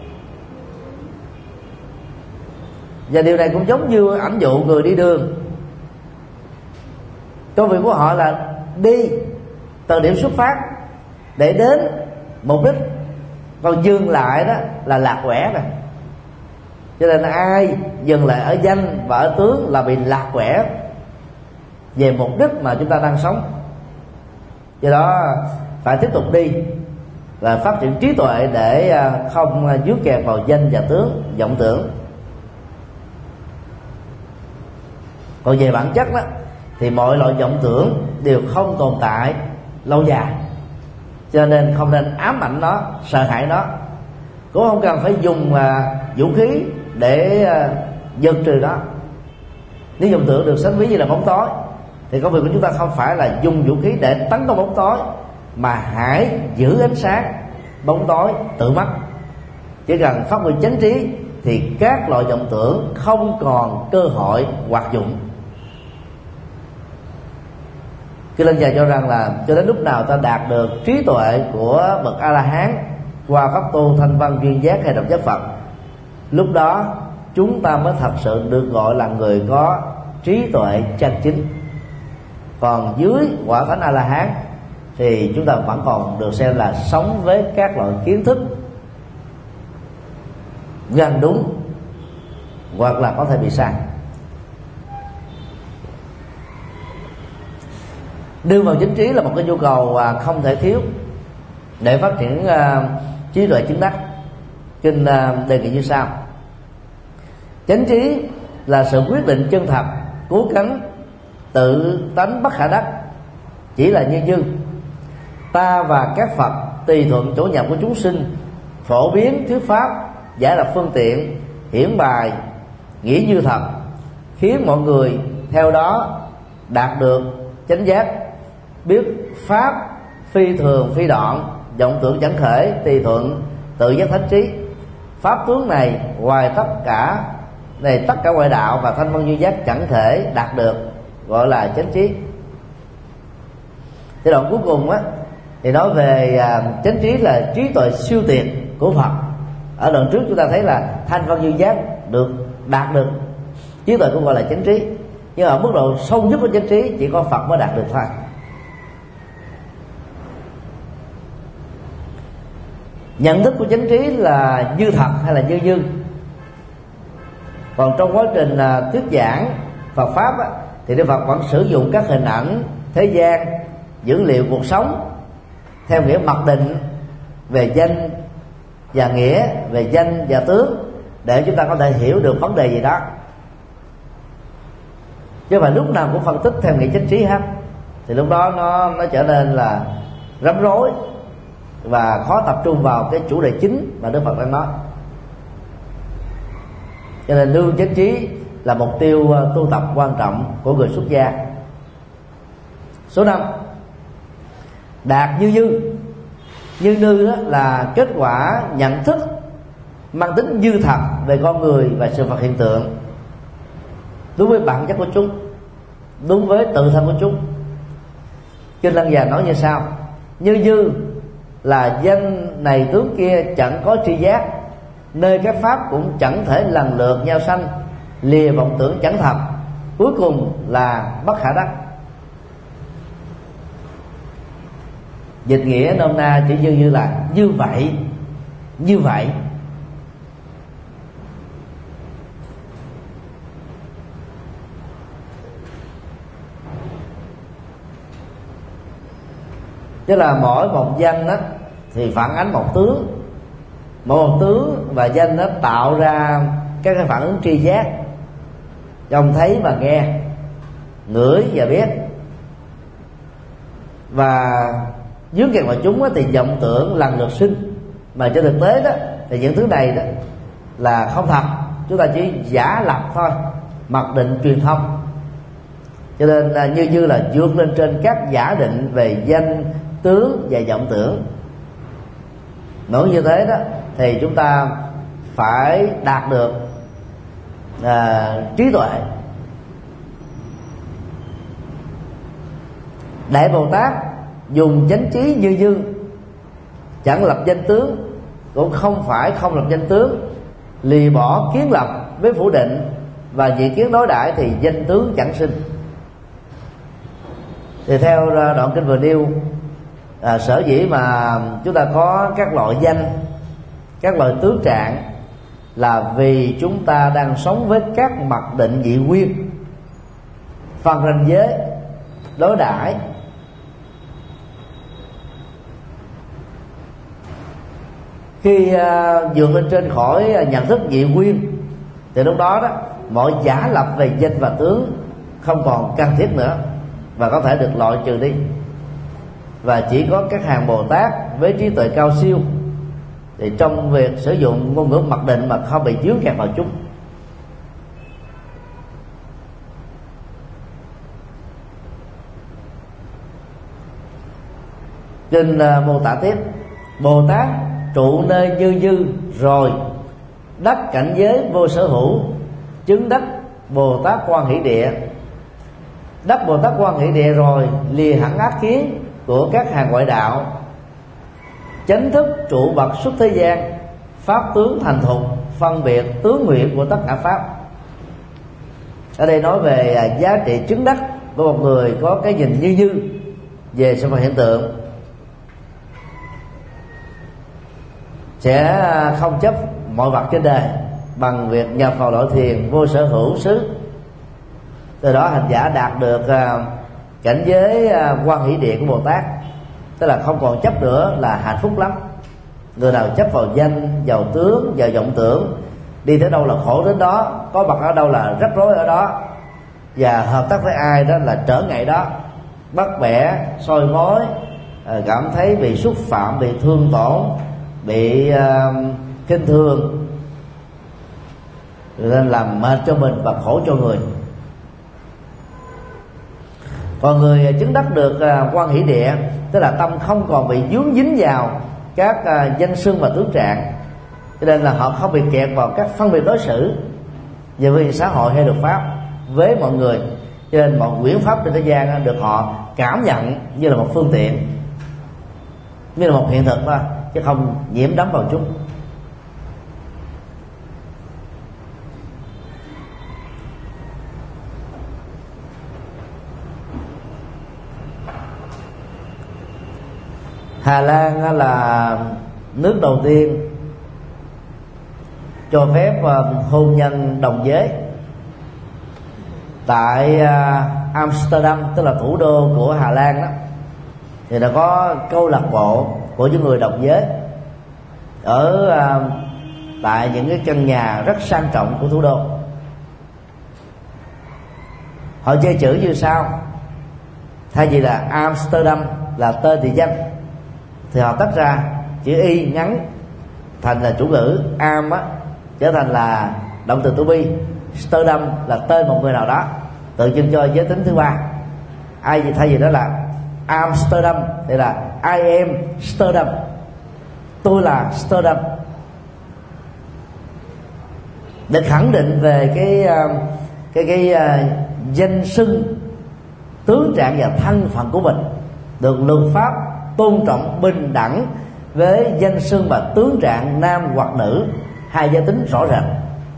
Và điều này cũng giống như ảnh dụ người đi đường. Công việc của họ là đi từ điểm xuất phát để đến mục đích, còn dừng lại đó là lạc quẻ rồi. Cho nên ai dừng lại ở danh và ở tướng là bị lạc quẻ về mục đích mà chúng ta đang sống. Do đó phải tiếp tục đi và phát triển trí tuệ để không dướng kẹt vào danh và tướng, vọng tưởng. Còn về bản chất đó thì mọi loại vọng tưởng đều không tồn tại lâu dài, cho nên không nên ám ảnh nó, sợ hãi nó. Cũng không cần phải dùng vũ khí để dần trừ nó. Nếu vọng tưởng được sánh ví như là bóng tối, thì công việc của chúng ta không phải là dùng vũ khí để tấn công bóng tối, mà hãy giữ ánh sáng, bóng tối tự mất. Chỉ cần phát huy chánh trí thì các loại vọng tưởng không còn cơ hội hoạt dụng. Khi lên dạy cho rằng là cho đến lúc nào ta đạt được trí tuệ của bậc A La Hán qua pháp tu thanh văn duyên giác hay độc giác Phật, lúc đó chúng ta mới thật sự được gọi là người có trí tuệ chân chính. Còn dưới quả thánh A La Hán thì chúng ta vẫn còn được xem là sống với các loại kiến thức gần đúng hoặc là có thể bị sai. Đưa vào chính trí là một cái nhu cầu không thể thiếu để phát triển trí tuệ chứng đắc. Kinh đề nghị như sau: chánh trí là sự quyết định chân thật, cố gắng, tự tánh bất khả đắc, chỉ là như ta và các Phật tùy thuận chỗ nhập của chúng sinh, phổ biến thuyết pháp, giải lập phương tiện, hiển bài, nghĩa như thật, khiến mọi người theo đó đạt được chánh giác, biết pháp phi thường phi đoạn, vọng tưởng chẳng khởi, tùy thuận tự giác thánh trí. Pháp tướng này ngoài tất cả ngoại đạo và thanh văn duy giác chẳng thể đạt được, gọi là chánh trí. Cái đoạn cuối cùng á thì nói về chánh trí là trí tuệ siêu tuyệt của Phật. Ở đoạn trước chúng ta thấy là thanh văn duy giác đạt được trí tuệ cũng gọi là chánh trí, nhưng ở mức độ sâu nhất của chánh trí chỉ có Phật mới đạt được thôi. Nhận thức của chánh trí là như thật hay là như. Còn trong quá trình thuyết giảng Phật pháp á, thì Đức Phật vẫn sử dụng các hình ảnh thế gian, dữ liệu cuộc sống theo nghĩa mặc định về danh và nghĩa, về danh và tướng, để chúng ta có thể hiểu được vấn đề gì đó. chứ không phải lúc nào cũng phân tích theo nghĩa chánh trí hết, thì lúc đó nó trở nên là rắm rối và khó tập trung vào cái chủ đề chính mà Đức Phật đang nói. Cho nên nương chánh trí là mục tiêu tu tập quan trọng của người xuất gia. Số 5, đạt như dư. Như nư đó là kết quả nhận thức mang tính dư thật về con người và sự vật hiện tượng, đúng với bản chất của chúng, đúng với tự thân của chúng. Kinh Lăng Già nói như sau: như dư là danh này tướng kia chẳng có tri giác, nơi các pháp cũng chẳng thể lần lượt nhau sanh, lìa vọng tưởng chẳng thật, cuối cùng là bất khả đắc. Dịch nghĩa nôm na chữ dư như là như vậy, như vậy. Tức là mỗi một danh đó thì phản ánh một tướng, mỗi một tướng và danh nó tạo ra các cái phản ứng tri giác, trông thấy và nghe, ngửi và biết. Và dướng kèm vào chúng thì vọng tưởng lần lượt sinh, mà trên thực tế đó thì những thứ này đó là không thật, chúng ta chỉ giả lập thôi, mặc định truyền thông. Cho nên như là vượt lên trên các giả định về danh, tướng và vọng tưởng. Nói như thế đó thì chúng ta phải đạt được trí tuệ. Đại Bồ Tát dùng chánh trí như dư, chẳng lập danh tướng, cũng không phải không lập danh tướng, lìa bỏ kiến lập với phủ định và dị kiến đối đãi thì danh tướng chẳng sinh. Thì theo đoạn kinh vừa nêu, sở dĩ mà chúng ta có các loại danh, các loại tướng trạng là vì chúng ta đang sống với các mặc định dị nguyên, phân ranh giới, đối đãi. Khi vượt lên trên khỏi nhận thức dị nguyên thì lúc đó đó mọi giả lập về danh và tướng không còn cần thiết nữa và có thể được loại trừ đi. Và chỉ có các hàng Bồ Tát với trí tuệ cao siêu thì trong việc sử dụng ngôn ngữ mặc định mà không bị dướng kẹt vào chúng. Kinh mô tả tiếp: Bồ Tát trụ nơi như dư rồi đắc cảnh giới vô sở hữu, chứng đắc Bồ Tát Quan Hỷ Địa. Đắc Bồ Tát Quan Hỷ Địa rồi lìa hẳn ác kiến của các hàng ngoại đạo, chánh thức trụ bậc xuất thế gian, pháp tướng thành thục, phân biệt tướng nguyện của tất cả pháp. Ở đây nói về giá trị chứng đắc của một người có cái nhìn như dư về sự vật hiện tượng, sẽ không chấp mọi vật trên đời bằng việc nhập vào nội thiền vô sở hữu xứ. Từ đó hành giả đạt được cảnh giới Quan Hỷ Địa của Bồ Tát, tức là không còn chấp nữa là hạnh phúc lắm. Người nào chấp vào danh, vào tướng, vào vọng tưởng, đi tới đâu là khổ đến đó, có mặt ở đâu là rắc rối ở đó, và hợp tác với ai đó là trở ngại đó, bắt bẻ, soi mói, cảm thấy bị xúc phạm, bị thương tổn, bị khinh thường, nên làm mệt cho mình và khổ cho người. Còn người chứng đắc được Quan Hỷ Địa, tức là tâm không còn bị vướng dính vào các danh xưng và tướng trạng, cho nên là họ không bị kẹt vào các phân biệt đối xử về vì xã hội hay luật pháp với mọi người. Cho nên mọi quyển pháp trên thế gian được họ cảm nhận như là một phương tiện, như là một hiện thực thôi, chứ không nhiễm đắm vào chúng. Hà Lan là nước đầu tiên cho phép hôn nhân đồng giới. Tại Amsterdam, tức là thủ đô của Hà Lan đó, thì đã có câu lạc bộ của những người đồng giới ở tại những cái căn nhà rất sang trọng của thủ đô. họ chơi chữ như sau: thay vì là Amsterdam là tên địa danh thì họ tách ra chữ y ngắn thành là chủ ngữ, am á trở thành là động từ to be, Amsterdam là tên một người nào đó, tượng trưng cho giới tính thứ ba. Ai gì thay vì đó là Amsterdam thì là I am Amsterdam, tôi là Amsterdam, để khẳng định về cái danh xưng, tướng trạng và thân phận của mình được luật pháp tôn trọng bình đẳng với danh xưng và tướng trạng nam hoặc nữ, hai giới tính rõ rệt.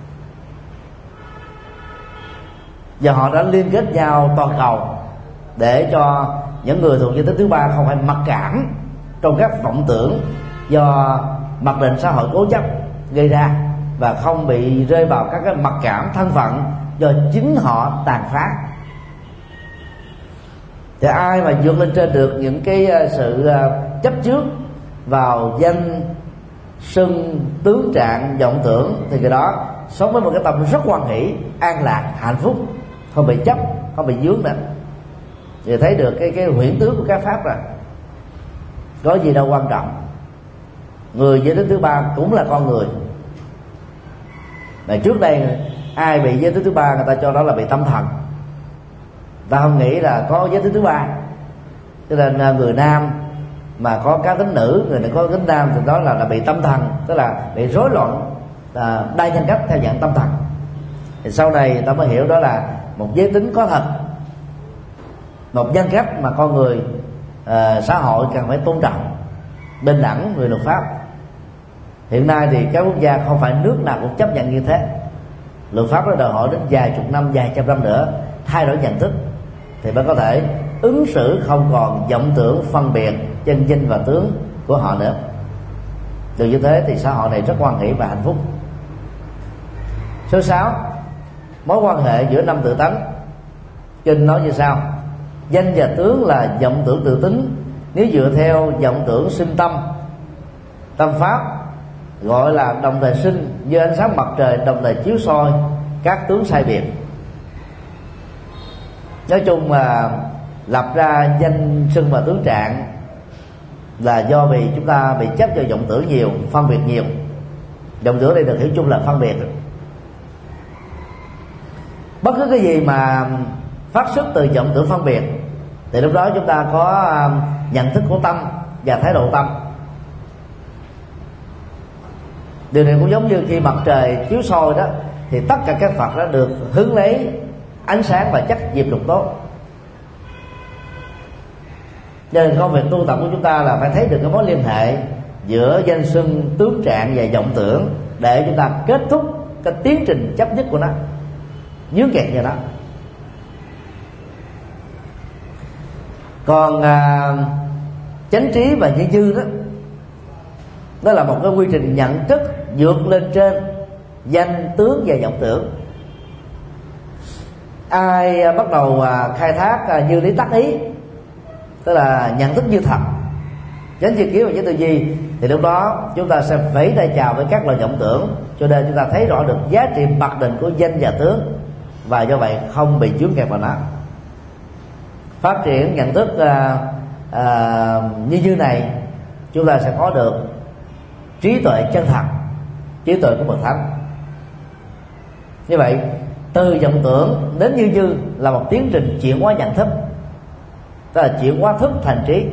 Và họ đã liên kết nhau toàn cầu để cho những người thuộc giới tính thứ ba không phải mặc cảm trong các vọng tưởng do mặc định xã hội cố chấp gây ra, và không bị rơi vào các cái mặc cảm thân phận do chính họ tàn phá. Thì ai mà vượt lên trên được những cái sự chấp trước vào danh xưng, tướng trạng, vọng tưởng, thì cái đó sống với một cái tâm rất hoan hỷ, an lạc, hạnh phúc, không bị chấp, không bị vướng nữa. Thì thấy được cái huyễn tướng của các pháp rồi, có gì đâu quan trọng. Người giới tính thứ ba cũng là con người. Mà trước đây ai bị giới tính thứ ba người ta cho đó là bị tâm thần, ta không nghĩ là có giới tính thứ ba. Cho nên người nam mà có cá tính nữ, người này có cá tính nam, thì đó là bị tâm thần, tức là bị rối loạn đa nhân cách theo dạng tâm thần. Thì sau này ta mới hiểu đó là một giới tính có thật, một nhân cách mà con người xã hội cần phải tôn trọng, bình đẳng người luật pháp. Hiện nay thì các quốc gia không phải nước nào cũng chấp nhận như thế. Luật pháp nó đòi hỏi đến vài chục năm, vài trăm năm nữa thay đổi nhận thức thì mới có thể ứng xử không còn vọng tưởng phân biệt chân danh và tướng của họ nữa. Được như thế thì xã hội này rất hoan hỷ và hạnh phúc. Số 6, mối quan hệ giữa năm tự tánh. Kinh nói như sau: danh và tướng là vọng tưởng tự tính. Nếu dựa theo vọng tưởng sinh tâm, tâm pháp gọi là đồng thời sinh, như ánh sáng mặt trời đồng thời chiếu soi các tướng sai biệt. Nói chung là lập ra danh xưng và tướng trạng là do vì chúng ta bị chấp cho vọng tưởng nhiều, phân biệt nhiều. Vọng tưởng đây được hiểu chung là phân biệt. Bất cứ cái gì mà phát xuất từ vọng tưởng phân biệt thì lúc đó chúng ta có nhận thức của tâm và thái độ tâm. Điều này cũng giống như khi mặt trời chiếu soi đó, thì tất cả các Phật đó được hướng lấy ánh sáng và chất diệp lục tốt. Cho nên công việc tu tập của chúng ta là phải thấy được cái mối liên hệ giữa danh xưng, tướng trạng và vọng tưởng, để chúng ta kết thúc cái tiến trình chấp nhất của nó, dướng kẹt vào đó. Còn chánh trí và nhân dư đó là một cái quy trình nhận thức vượt lên trên danh, tướng và vọng tưởng. Ai bắt đầu khai thác như lý tác ý, tức là nhận thức như thật, chánh tri kiến và chánh tư duy, thì lúc đó chúng ta sẽ vẫy tay chào với các loại vọng tưởng. Cho nên chúng ta thấy rõ được giá trị mặc định của danh và tướng, và do vậy không bị chướng kẹt vào nó. Phát triển nhận thức như này, chúng ta sẽ có được trí tuệ chân thật, trí tuệ của bậc thánh. Như vậy từ vọng tưởng đến như là một tiến trình chuyển hóa nhận thức, tức là chuyển hóa thức thành trí.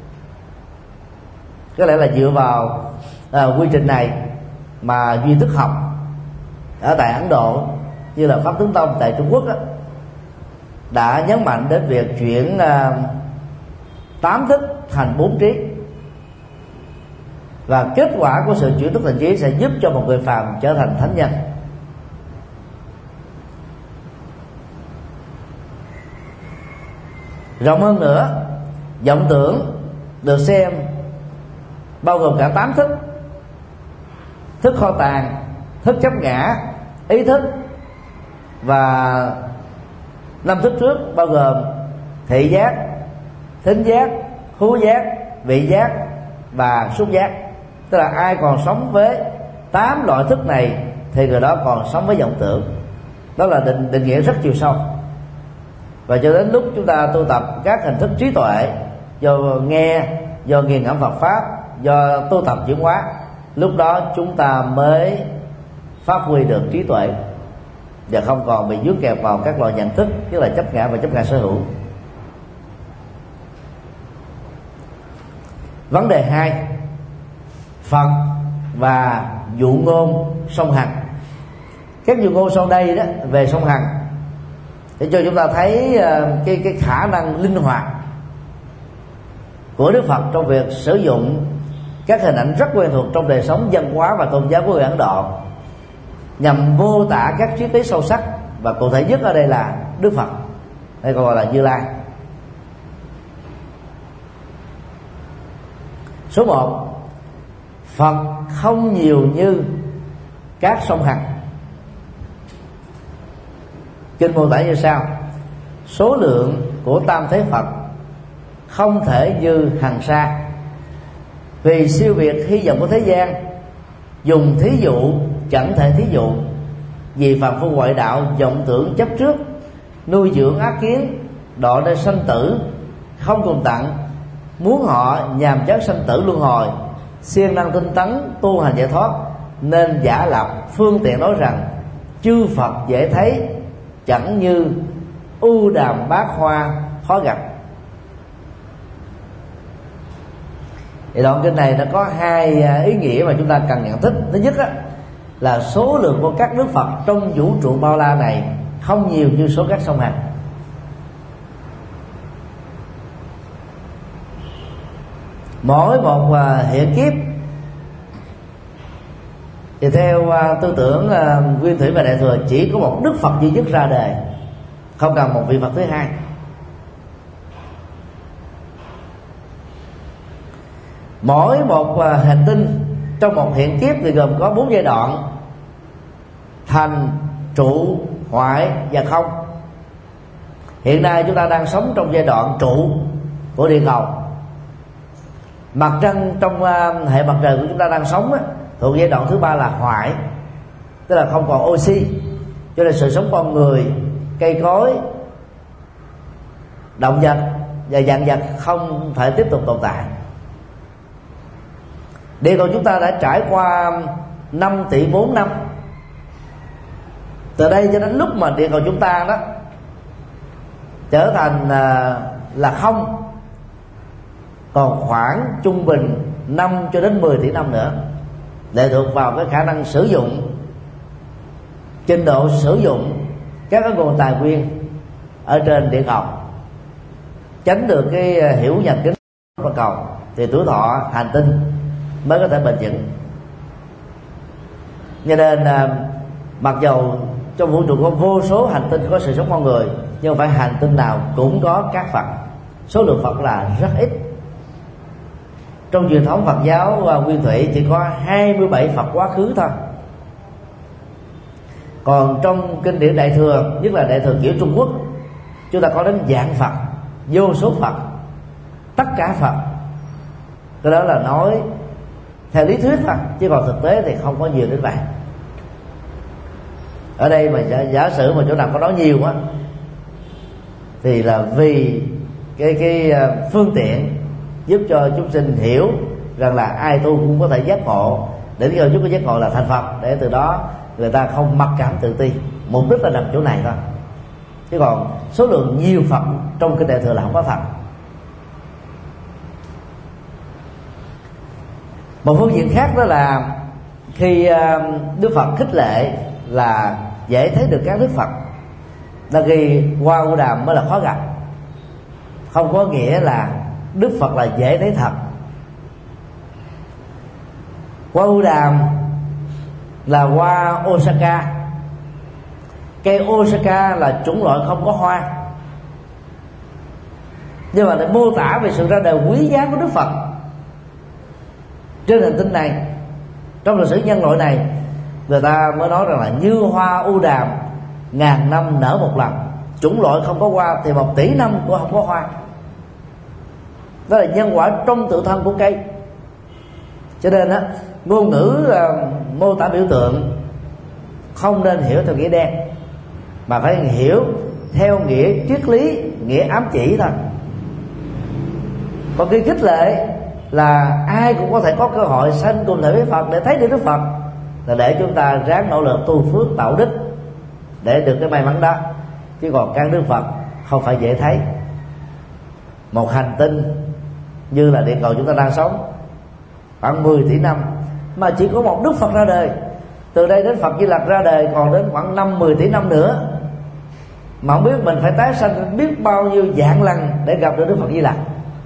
Có lẽ là dựa vào quy trình này mà duy thức học ở tại Ấn Độ như là Pháp Tướng Tông tại Trung Quốc đã nhấn mạnh đến việc chuyển 8 thức thành 4 trí. Và kết quả của sự chuyển thức thành trí sẽ giúp cho một người phàm trở thành thánh nhân. Rộng hơn nữa, vọng tưởng được xem bao gồm cả 8 thức: thức kho tàng, thức chấp ngã, ý thức, và 5 thức trước bao gồm thị giác, thính giác, khứu giác, vị giác và xúc giác. Tức là ai còn sống với 8 loại thức này thì người đó còn sống với vọng tưởng. Đó là định nghĩa rất chiều sâu. và cho đến lúc chúng ta tu tập các hình thức trí tuệ, do nghe, do nghiền ngẫm Phật pháp, do tu tập chuyển hóa, lúc đó chúng ta mới phát huy được trí tuệ và không còn bị dướng kẹp vào các loại nhận thức, tức là chấp ngã và chấp ngã sở hữu. Vấn đề 2, Phật và dụ ngôn song hành. Các dụ ngôn sau đây đó về song hành để cho chúng ta thấy cái khả năng linh hoạt của Đức Phật trong việc sử dụng các hình ảnh rất quen thuộc trong đời sống văn hóa và tôn giáo của người Ấn Độ nhằm mô tả các triết lý sâu sắc, và cụ thể nhất ở đây là Đức Phật, hay còn gọi là Như Lai. Số 1, Phật không nhiều như các song hành. Kinh mô tả như sau: số lượng của tam thế Phật không thể như hằng sa, vì siêu việt hy vọng của thế gian, dùng thí dụ chẳng thể thí dụ, vì phàm phu ngoại đạo vọng tưởng chấp trước, nuôi dưỡng ác kiến, đọa nơi sanh tử, không cùng tặng, muốn họ nhàm chán sanh tử luân hồi, siêng năng tinh tấn tu hành giải thoát, nên giả lập phương tiện nói rằng chư Phật dễ thấy, chẳng như ưu đàm bát hoa khó gặp. Thì đoạn kinh này nó có hai ý nghĩa mà chúng ta cần nhận thức. Thứ nhất là số lượng của các Đức Phật trong vũ trụ bao la này không nhiều như số các song hành. Mỗi một hiện kiếp thì theo tư tưởng Nguyên Thủy và Đại Thừa chỉ có một Đức Phật duy nhất ra đời, không cần một vị Phật thứ hai. Mỗi một hành tinh trong một hiện kiếp thì gồm có 4 giai đoạn: thành, trụ, hoại và không. Hiện nay chúng ta đang sống trong giai đoạn trụ của địa cầu. Mặt trăng trong hệ mặt trời của chúng ta đang sống thuộc giai đoạn thứ 3 là hoại, tức là không còn oxy, cho nên sự sống con người, cây cối, động vật và vạn vật không thể tiếp tục tồn tại. Địa cầu chúng ta đã trải qua 5 tỷ 4 năm. Từ đây cho đến lúc mà địa cầu chúng ta đó trở thành là không, còn khoảng trung bình 5 cho đến 10 tỷ năm nữa, lệ thuộc vào cái khả năng sử dụng, trình độ sử dụng các cái nguồn tài nguyên ở trên địa cầu, tránh được cái hiểu nhầm kính toàn cầu, thì tuổi thọ hành tinh mới có thể bền vững. Cho nên mặc dầu trong vũ trụ có vô số hành tinh có sự sống con người, nhưng không phải hành tinh nào cũng có các Phật. Số lượng Phật là rất ít. Trong truyền thống Phật giáo Nguyên Thủy chỉ có 27 Phật quá khứ thôi. Còn trong kinh điển Đại Thừa, nhất là Đại Thừa kiểu Trung Quốc, chúng ta có đến vạn Phật, vô số Phật, tất cả Phật. Cái đó là nói theo lý thuyết thôi, chứ còn thực tế thì không có nhiều đến vậy. Ở đây mà giả sử mà chỗ nào có nói nhiều á, thì là vì cái phương tiện giúp cho chúng sinh hiểu rằng là ai tu cũng có thể giác ngộ, để khi giúp cái giác ngộ là thành Phật, để từ đó người ta không mặc cảm tự ti. Mục đích là nằm chỗ này thôi, chứ còn số lượng nhiều Phật trong kinh Đại Thừa là không có thật. Một phương diện khác đó là khi Đức Phật khích lệ là dễ thấy được các Đức Phật, là ghi Hoa U Đàm mới là khó gặp, không có nghĩa là Đức Phật là dễ thấy thật. Hoa U Đàm là hoa Osaka. Cây Osaka là chủng loại không có hoa, nhưng mà để mô tả về sự ra đời quý giá của Đức Phật trên hành tinh này, trong lịch sử nhân loại này, người ta mới nói rằng là như hoa U Đàm ngàn năm nở một lần. Chủng loại không có hoa thì 1 tỷ năm cũng không có hoa. Đó là nhân quả trong tự thân của cây. Cho nên á, ngôn ngữ mô tả biểu tượng không nên hiểu theo nghĩa đen, mà phải hiểu theo nghĩa triết lý, nghĩa ám chỉ thôi. Còn cái khích lệ là ai cũng có thể có cơ hội sanh cùng thể với Phật để thấy được Đức Phật, là để chúng ta ráng nỗ lực tu phước tạo đức để được cái may mắn đó. Chứ còn các Đức Phật không phải dễ thấy. Một hành tinh như là địa cầu chúng ta đang sống khoảng 10 tỷ năm mà chỉ có một Đức Phật ra đời. Từ đây đến Phật Di Lặc ra đời còn đến khoảng 5-10 tỷ năm nữa, mà không biết mình phải tái sanh biết bao nhiêu vạn lần để gặp được Đức Phật Di Lặc.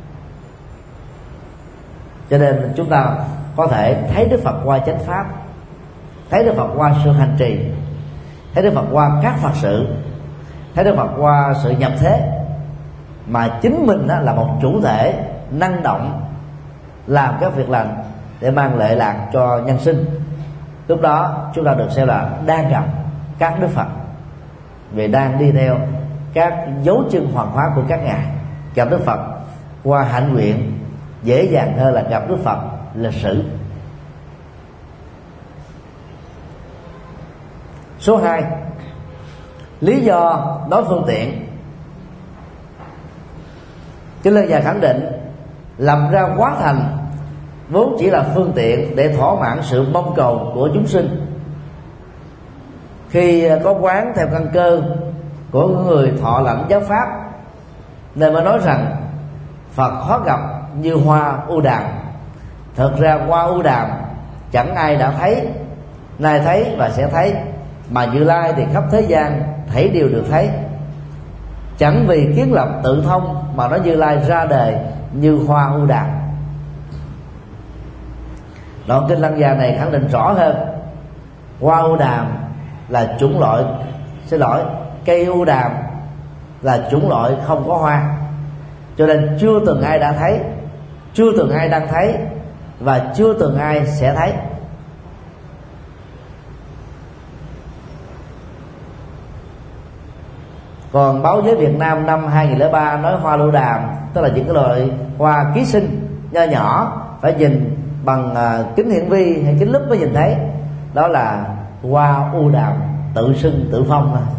Cho nên chúng ta có thể thấy Đức Phật qua chánh pháp, thấy Đức Phật qua sự hành trì, thấy Đức Phật qua các Phật sự, thấy Đức Phật qua sự nhập thế, mà chính mình là một chủ thể năng động làm các việc lành để mang lệ lạc cho nhân sinh. Lúc đó chúng ta được xem là đang gặp các Đức Phật, vì đang đi theo các dấu chân hoàn hóa của các ngài. Gặp Đức Phật qua hạnh nguyện dễ dàng hơn là gặp Đức Phật lịch sử. Số 2, lý do đối phương tiện. Chính là nhà khẳng định lập ra hóa thành vốn chỉ là phương tiện để thỏa mãn sự mong cầu của chúng sinh. Khi có quán theo căn cơ của người thọ lãnh giáo pháp, nên mới nói rằng Phật khó gặp như hoa ưu đàm. Thực ra hoa ưu đàm chẳng ai đã thấy, nay thấy và sẽ thấy, mà Như Lai thì khắp thế gian thấy đều được thấy. Chẳng vì kiến lập tự thông mà nói Như Lai ra đời như hoa ưu đàm. Đoạn kinh Lăng Già này khẳng định rõ hơn, hoa ưu đàm là chủng loại, cây ưu đàm là chủng loại không có hoa, cho nên chưa từng ai đã thấy, chưa từng ai đang thấy, và chưa từng ai sẽ thấy. Còn báo giới Việt Nam năm 2003 nói hoa ưu đàm, tức là những cái loại hoa ký sinh nho nhỏ, phải nhìn bằng kính hiển vi hay kính lúp mới nhìn thấy, đó là hoa ưu đàm tự sinh tự phong thôi.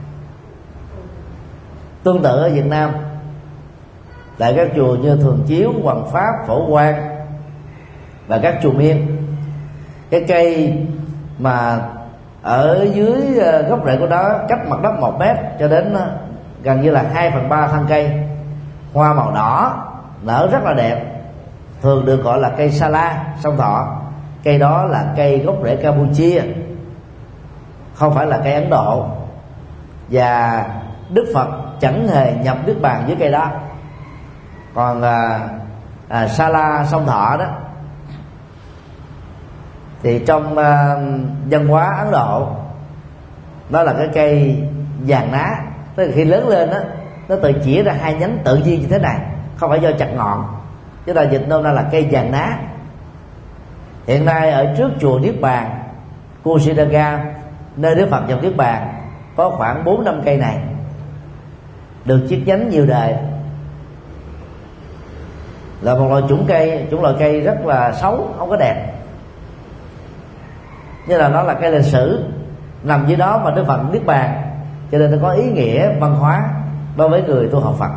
Tương tự ở Việt Nam, tại các chùa như Thường Chiếu, Hoàng Pháp, Phổ Quang và các chùa miên, cái cây mà ở dưới gốc rễ của nó cách mặt đất 1 mét cho đến gần như là 2/3 thân cây, hoa màu đỏ, nở rất là đẹp, thường được gọi là cây sa la sông Thọ. Cây đó là cây gốc rễ Campuchia, không phải là cây Ấn Độ, và Đức Phật chẳng hề nhập Niết Bàn với cây đó. Còn sa la sông Thọ đó thì trong văn hóa Ấn Độ nó là cái cây vàng ná, tức là khi lớn lên đó, nó tự chĩa ra 2 nhánh tự nhiên như thế này, không phải do chặt ngọn. Chúng ta dịch nôm na là cây vàng ná. Hiện nay ở trước chùa Niết Bàn Kusinaga, nơi Đức Phật nhập Niết Bàn, có khoảng 4-5 cây này, được chiết nhánh nhiều đời, là một loại chủng loại cây rất là xấu, không có đẹp. Như là nó là cây lịch sử nằm dưới đó mà Đức Phật Niết Bàn, cho nên nó có ý nghĩa văn hóa đối với người tu học Phật.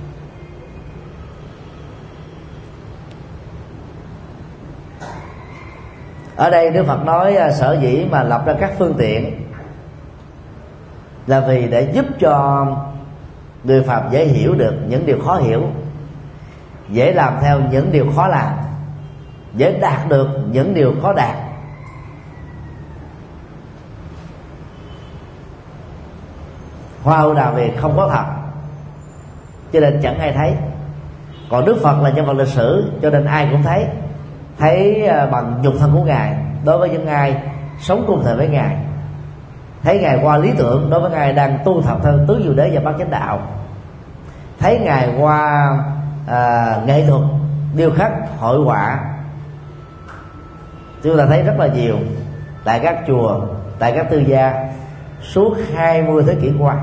Ở đây Đức Phật nói sở dĩ mà lập ra các phương tiện là vì để giúp cho người phàm dễ hiểu được những điều khó hiểu, dễ làm theo những điều khó làm, dễ đạt được những điều khó đạt. Hoa ưu đàm vì không có thật, cho nên chẳng ai thấy. Còn Đức Phật là nhân vật lịch sử, cho nên ai cũng thấy bằng nhục thân của Ngài đối với những ai sống cùng thời với Ngài, thấy Ngài qua lý tưởng đối với Ngài đang tu tập theo tứ diệu đế và bát chánh đạo, thấy Ngài qua nghệ thuật điêu khắc hội họa. Chúng ta thấy rất là nhiều tại các chùa, tại các tư gia suốt 20 thế kỷ qua.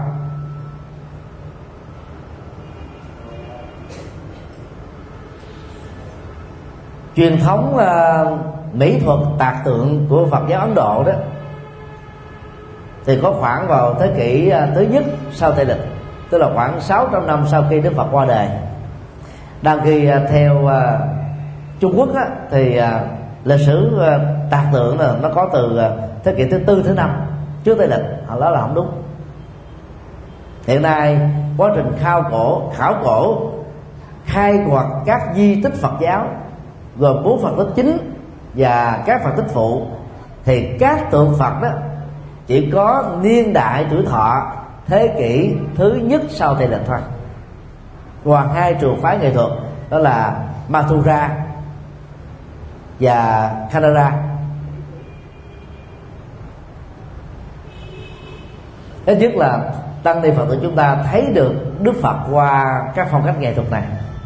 Truyền thống mỹ thuật tạc tượng của Phật giáo Ấn Độ đó thì có khoảng vào thế kỷ thứ nhất sau Tây lịch, tức là khoảng 600 năm sau khi Đức Phật qua đời. Đang khi theo Trung Quốc á, thì lịch sử tạc tượng là nó có từ thế kỷ thứ 4, thứ 5 trước Tây lịch, hồi đó là không đúng. Hiện nay quá trình khảo cổ khai quật các di tích Phật giáo gồm 4 Phật tích chính và các Phật tích phụ, thì các tượng Phật đó chỉ có niên đại tuổi thọ thế kỷ thứ nhất sau Tây lịch thôi, qua 2 trường phái nghệ thuật, đó là Mathura và Canada. Ít nhất là tăng ni Phật tử chúng ta thấy được Đức Phật qua các phong cách nghệ thuật này.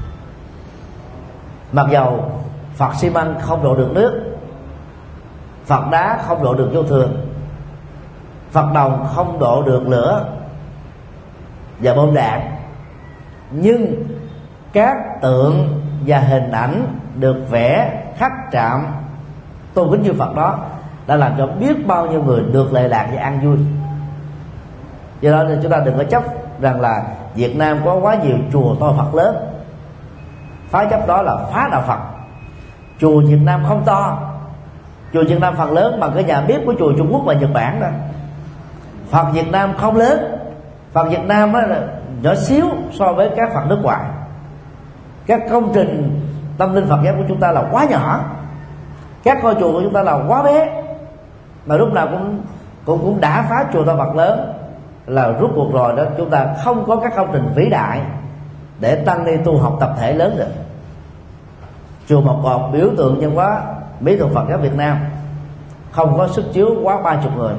Mặc dầu Phật xi măng không đổ được nước, Phật đá không đổ được vô thường, Phật đồng không đổ được lửa và bom đạn, nhưng các tượng và hình ảnh được vẽ khắc trạm tôn kính như Phật đó đã làm cho biết bao nhiêu người được lệ lạc và an vui. Do đó nên chúng ta đừng có chấp rằng là Việt Nam có quá nhiều chùa to Phật lớn. Phá chấp đó là phá đạo Phật. Chùa Việt Nam không to, chùa Việt Nam phần lớn bằng cái nhà bếp của chùa Trung Quốc và Nhật Bản đó. Phật Việt Nam không lớn, Phật Việt Nam đó là nhỏ xíu so với các Phật nước ngoài. Các công trình tâm linh Phật giáo của chúng ta là quá nhỏ, các ngôi chùa của chúng ta là quá bé, mà lúc nào cũng đã phá chùa to Phật lớn, là rút cuộc rồi đó chúng ta không có các công trình vĩ đại để tăng ni tu học tập thể lớn được. Chùa Một Cột biểu tượng văn hóa mỹ thuật Phật giáo Việt Nam không có sức chứa quá 30 người,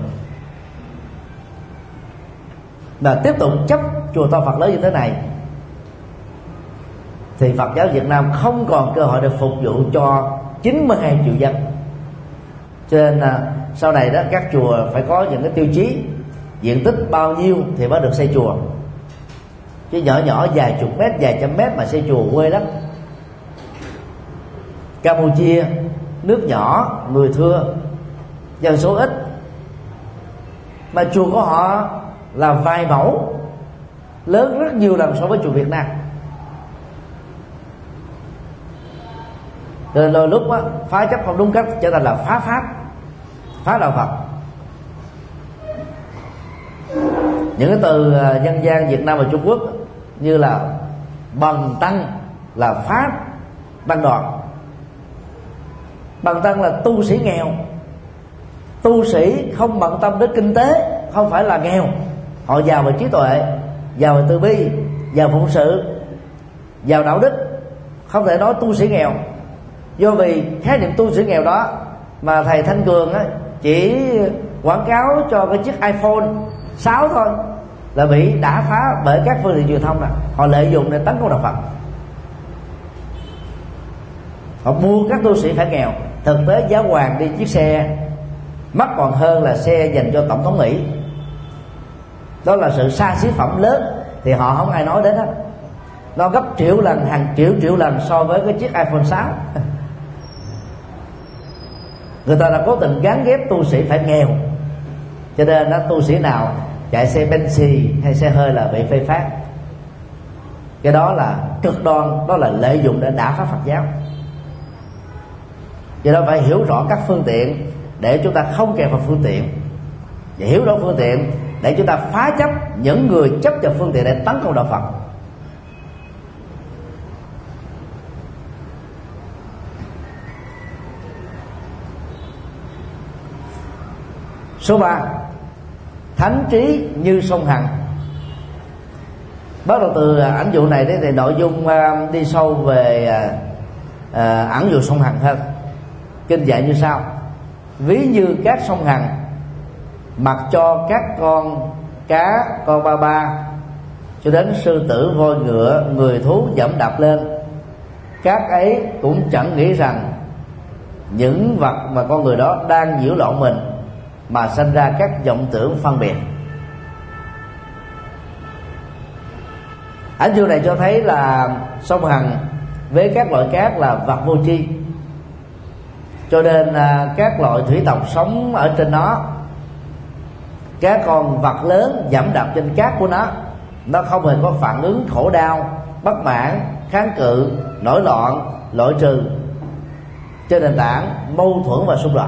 và tiếp tục chấp chùa to Phật lớn như thế này thì Phật giáo Việt Nam không còn cơ hội để phục vụ cho 92 triệu dân. Cho nên sau này đó các chùa phải có những cái tiêu chí diện tích bao nhiêu thì mới được xây chùa, chứ nhỏ nhỏ vài chục mét, vài trăm mét mà xây chùa quê lắm. Campuchia nước nhỏ, người thưa, dân số ít, mà chùa của họ là vài mẫu, lớn rất nhiều lần so với chùa Việt Nam. Rồi đôi lúc á, phá chấp không đúng cách trở thành là phá pháp, phá đạo Phật. Những cái từ dân gian Việt Nam và Trung Quốc như là bần tăng là phá tăng đoàn. Bần tăng là tu sĩ nghèo, tu sĩ không bận tâm đến kinh tế, không phải là nghèo, họ giàu về trí tuệ, giàu về từ bi, giàu phụng sự, giàu đạo đức, không thể nói tu sĩ nghèo. Do vì khái niệm tu sĩ nghèo đó mà thầy Thanh Cường á, chỉ quảng cáo cho cái chiếc iPhone 6 thôi là bị đả phá bởi các phương tiện truyền thông này. Họ lợi dụng để tấn công đạo Phật, họ mua các tu sĩ phải nghèo. Thực tế giáo hoàng đi chiếc xe mắc còn hơn là xe dành cho tổng thống Mỹ. Đó là sự xa xỉ phẩm lớn thì họ không ai nói đến hết. Nó gấp triệu lần, hàng triệu lần so với cái chiếc iPhone 6. Người ta đã cố tình gán ghép tu sĩ phải nghèo, cho nên đó, tu sĩ nào chạy xe Bentley hay xe hơi là bị phê phán. Cái đó là cực đoan, đó là lợi dụng để đả phá Phật giáo. Do đó phải hiểu rõ các phương tiện để chúng ta không kèm vào phương tiện, và hiểu rõ phương tiện để chúng ta phá chấp những người chấp vào phương tiện để tấn công đạo Phật. Số 3, thánh trí như sông Hằng. Bắt đầu từ ảnh dụ này thì nội dung đi sâu về ẩn dụ sông Hằng hơn. Kinh dạy như sau: ví như các sông Hằng mặc cho các con cá, con ba ba, cho đến sư tử, voi ngựa, người thú dẫm đạp lên, các ấy cũng chẳng nghĩ rằng những vật mà con người đó đang nhiễu loạn mình, mà sanh ra các vọng tưởng phân biệt. Ảnh dụ này cho thấy là sông Hằng với các loại cát là vật vô tri, cho nên các loại thủy tộc sống ở trên nó, các con vật lớn dẫm đạp trên cát của nó nó không hề có phản ứng khổ đau, bất mãn, kháng cự, nổi loạn, loại trừ trên nền tảng mâu thuẫn và xung đột.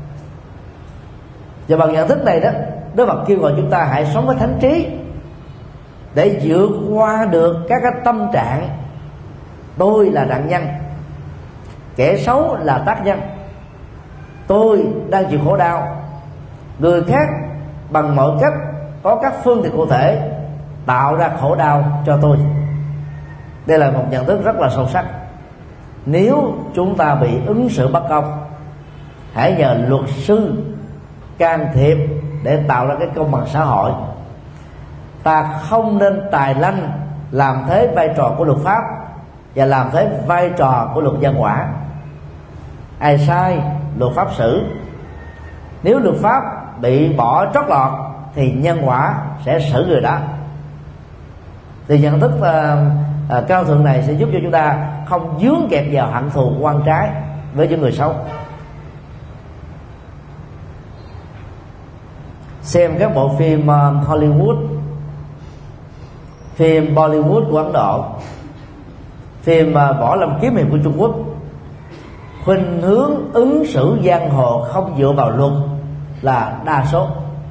Và bằng nhận thức này đó, Đức Phật kêu gọi chúng ta hãy sống với thánh trí để vượt qua được các cái tâm trạng tôi là nạn nhân, kẻ xấu là tác nhân, tôi đang chịu khổ đau, người khác bằng mọi cách có các phương tiện cụ thể tạo ra khổ đau cho tôi. Đây là một nhận thức rất là sâu sắc. Nếu chúng ta bị ứng xử bất công, hãy nhờ luật sư can thiệp để tạo ra cái công bằng xã hội. Ta không nên tài lanh làm thế vai trò của luật pháp và làm thế vai trò của luật nhân quả. Ai sai luật pháp xử. Nếu luật pháp bị bỏ trót lọt thì nhân quả sẽ xử người đó. Thì nhận thức cao thượng này sẽ giúp cho chúng ta không dướng kẹt vào hận thù oan trái với những người xấu. Xem các bộ phim Hollywood, phim Bollywood của Ấn Độ, phim Võ Lâm Kiếm Hiệp của Trung Quốc, khuynh hướng ứng xử giang hồ không dựa vào luật là đa số.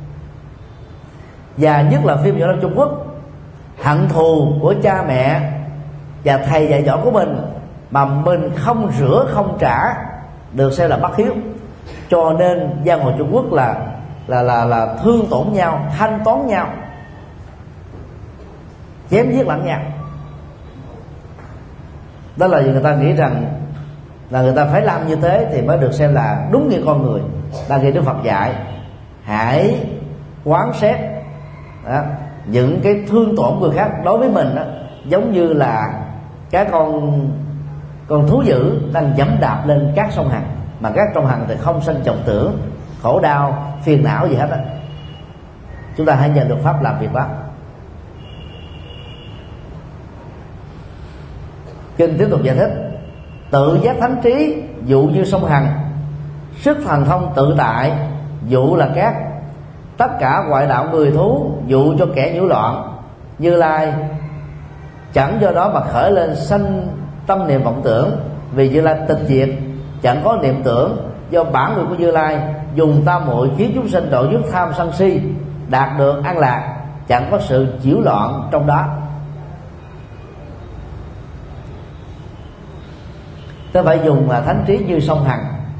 Và nhất là phim Võ Lâm Trung Quốc, hận thù của cha mẹ và thầy dạy dỗ của mình mà mình không rửa không trả được xem là bất hiếu. Cho nên giang hồ Trung Quốc là thương tổn nhau, thanh toán nhau, chém giết lẫn nhau. Đó là người ta nghĩ rằng là người ta phải làm như thế thì mới được xem là đúng như con người. Đang khi Đức Phật dạy hãy quán xét đó, những cái thương tổn người khác đối với mình đó, giống như là cái con thú dữ đang giẫm đạp lên cát sông Hằng, mà cát sông Hằng thì không sanh vọng tưởng, khổ đau, phiền não gì hết á. Chúng ta hãy nhận được pháp làm việc đó. Kinh tiếp tục giải thích: tự giác thánh trí dụ như sông Hằng, sức thần thông tự tại dụ là cát, tất cả ngoại đạo người thú dụ cho kẻ nhiễu loạn. Như Lai chẳng do đó mà khởi lên sanh tâm niệm vọng tưởng, vì Như Lai tịch diệt, chẳng có niệm tưởng. Do bản nguyện của Như Lai dùng tam muội khiến chúng sinh độ dứt tham sân si, đạt được an lạc, chẳng có sự nhiễu loạn trong đó. Tôi phải dùng thánh trí như sông Hằng.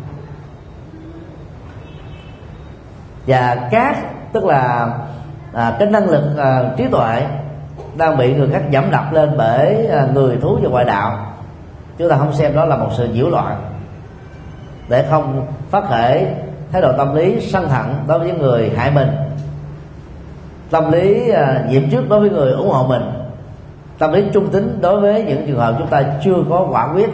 Và cát tức là cái năng lực trí tuệ đang bị người khác giẫm đập lên bởi người thú và ngoại đạo. Chúng ta không xem đó là một sự nhiễu loạn, để không phát khởi thái độ tâm lý sân hận đối với những người hại mình, tâm lý nhiễm trước đối với người ủng hộ mình, tâm lý trung tín đối với những trường hợp chúng ta chưa có quả quyết.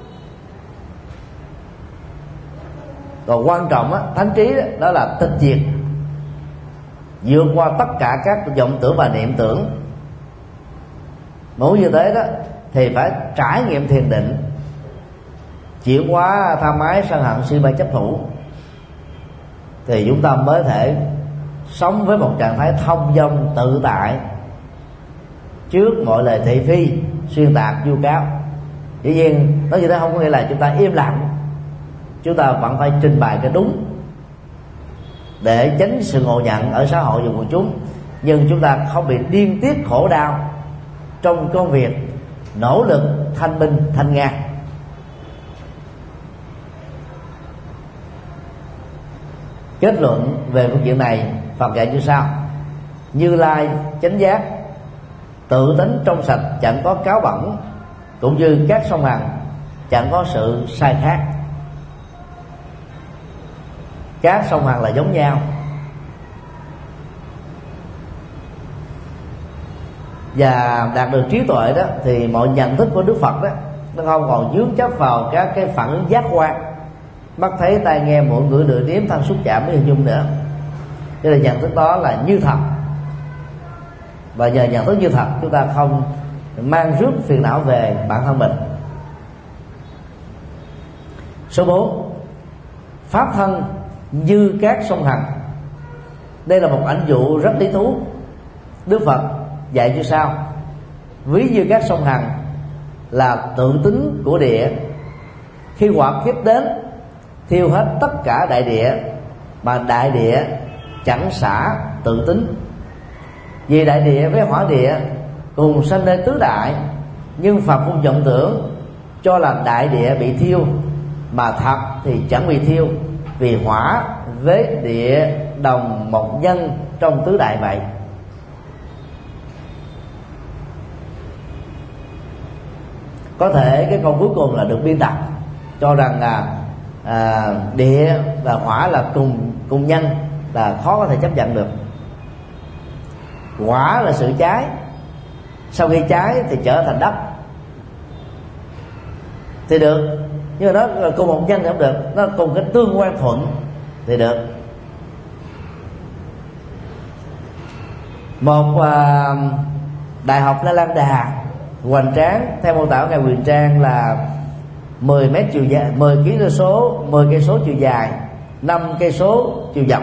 Còn quan trọng á, thánh trí đó là tịch diệt, vượt qua tất cả các vọng tưởng và niệm tưởng. Muốn như thế đó thì phải trải nghiệm thiền định, chuyển hóa tham ái sân hận si mê chấp thủ, thì chúng ta mới thể sống với một trạng thái thông dong tự tại trước mọi lời thị phi, xuyên tạc, vu cáo. Dĩ nhiên nói như thế không có nghĩa là chúng ta im lặng, chúng ta vẫn phải trình bày cái đúng để tránh sự ngộ nhận ở xã hội và quần chúng. Nhưng chúng ta không bị điên tiết khổ đau trong công việc nỗ lực thanh minh thanh ngang. Kết luận về câu chuyện này, Phật dạy như sau: Như Lai chánh giác, tự tính trong sạch, chẳng có cáo bẩn, cũng như các sông Hằng, chẳng có sự sai khác. Các sông Hằng là giống nhau, và đạt được trí tuệ đó thì mọi nhận thức của Đức Phật đó nó không còn dướng chấp vào các cái phản ứng giác quan, mắt thấy tai nghe mũi ngửi lưỡi nếm thân xúc chạm với hình dung nữa. Cho nên nhận thức đó là như thật, và nhờ nhận thức như thật chúng ta không mang rước phiền não về bản thân mình. Số 4, pháp thân như các sông Hằng. Đây là một ảnh dụ rất lý thú. Đức Phật dạy như sau: ví như các sông Hằng là tượng tính của địa, khi hỏa kiếp đến thiêu hết tất cả đại địa, mà đại địa chẳng xả tượng tính. Vì đại địa với hỏa địa cùng sanh lên tứ đại, nhưng phàm phu vọng tưởng cho là đại địa bị thiêu, mà thật thì chẳng bị thiêu, vì hỏa với địa đồng một nhân trong tứ đại vậy. Có thể cái câu cuối cùng là được biên tập cho rằng là địa và hỏa là cùng nhân, là khó có thể chấp nhận được. Hỏa là sự cháy, sau khi cháy thì trở thành đất thì được, nhưng mà nó cùng một nhân thì không được, nó cùng cái tương quan thuận thì được. Một đại học La Lan Đà hoành tráng, theo mô tả của ngài Huyền Trang là 10 mét chiều dài, 10 cây số chiều dài, 5 cây số chiều dọc,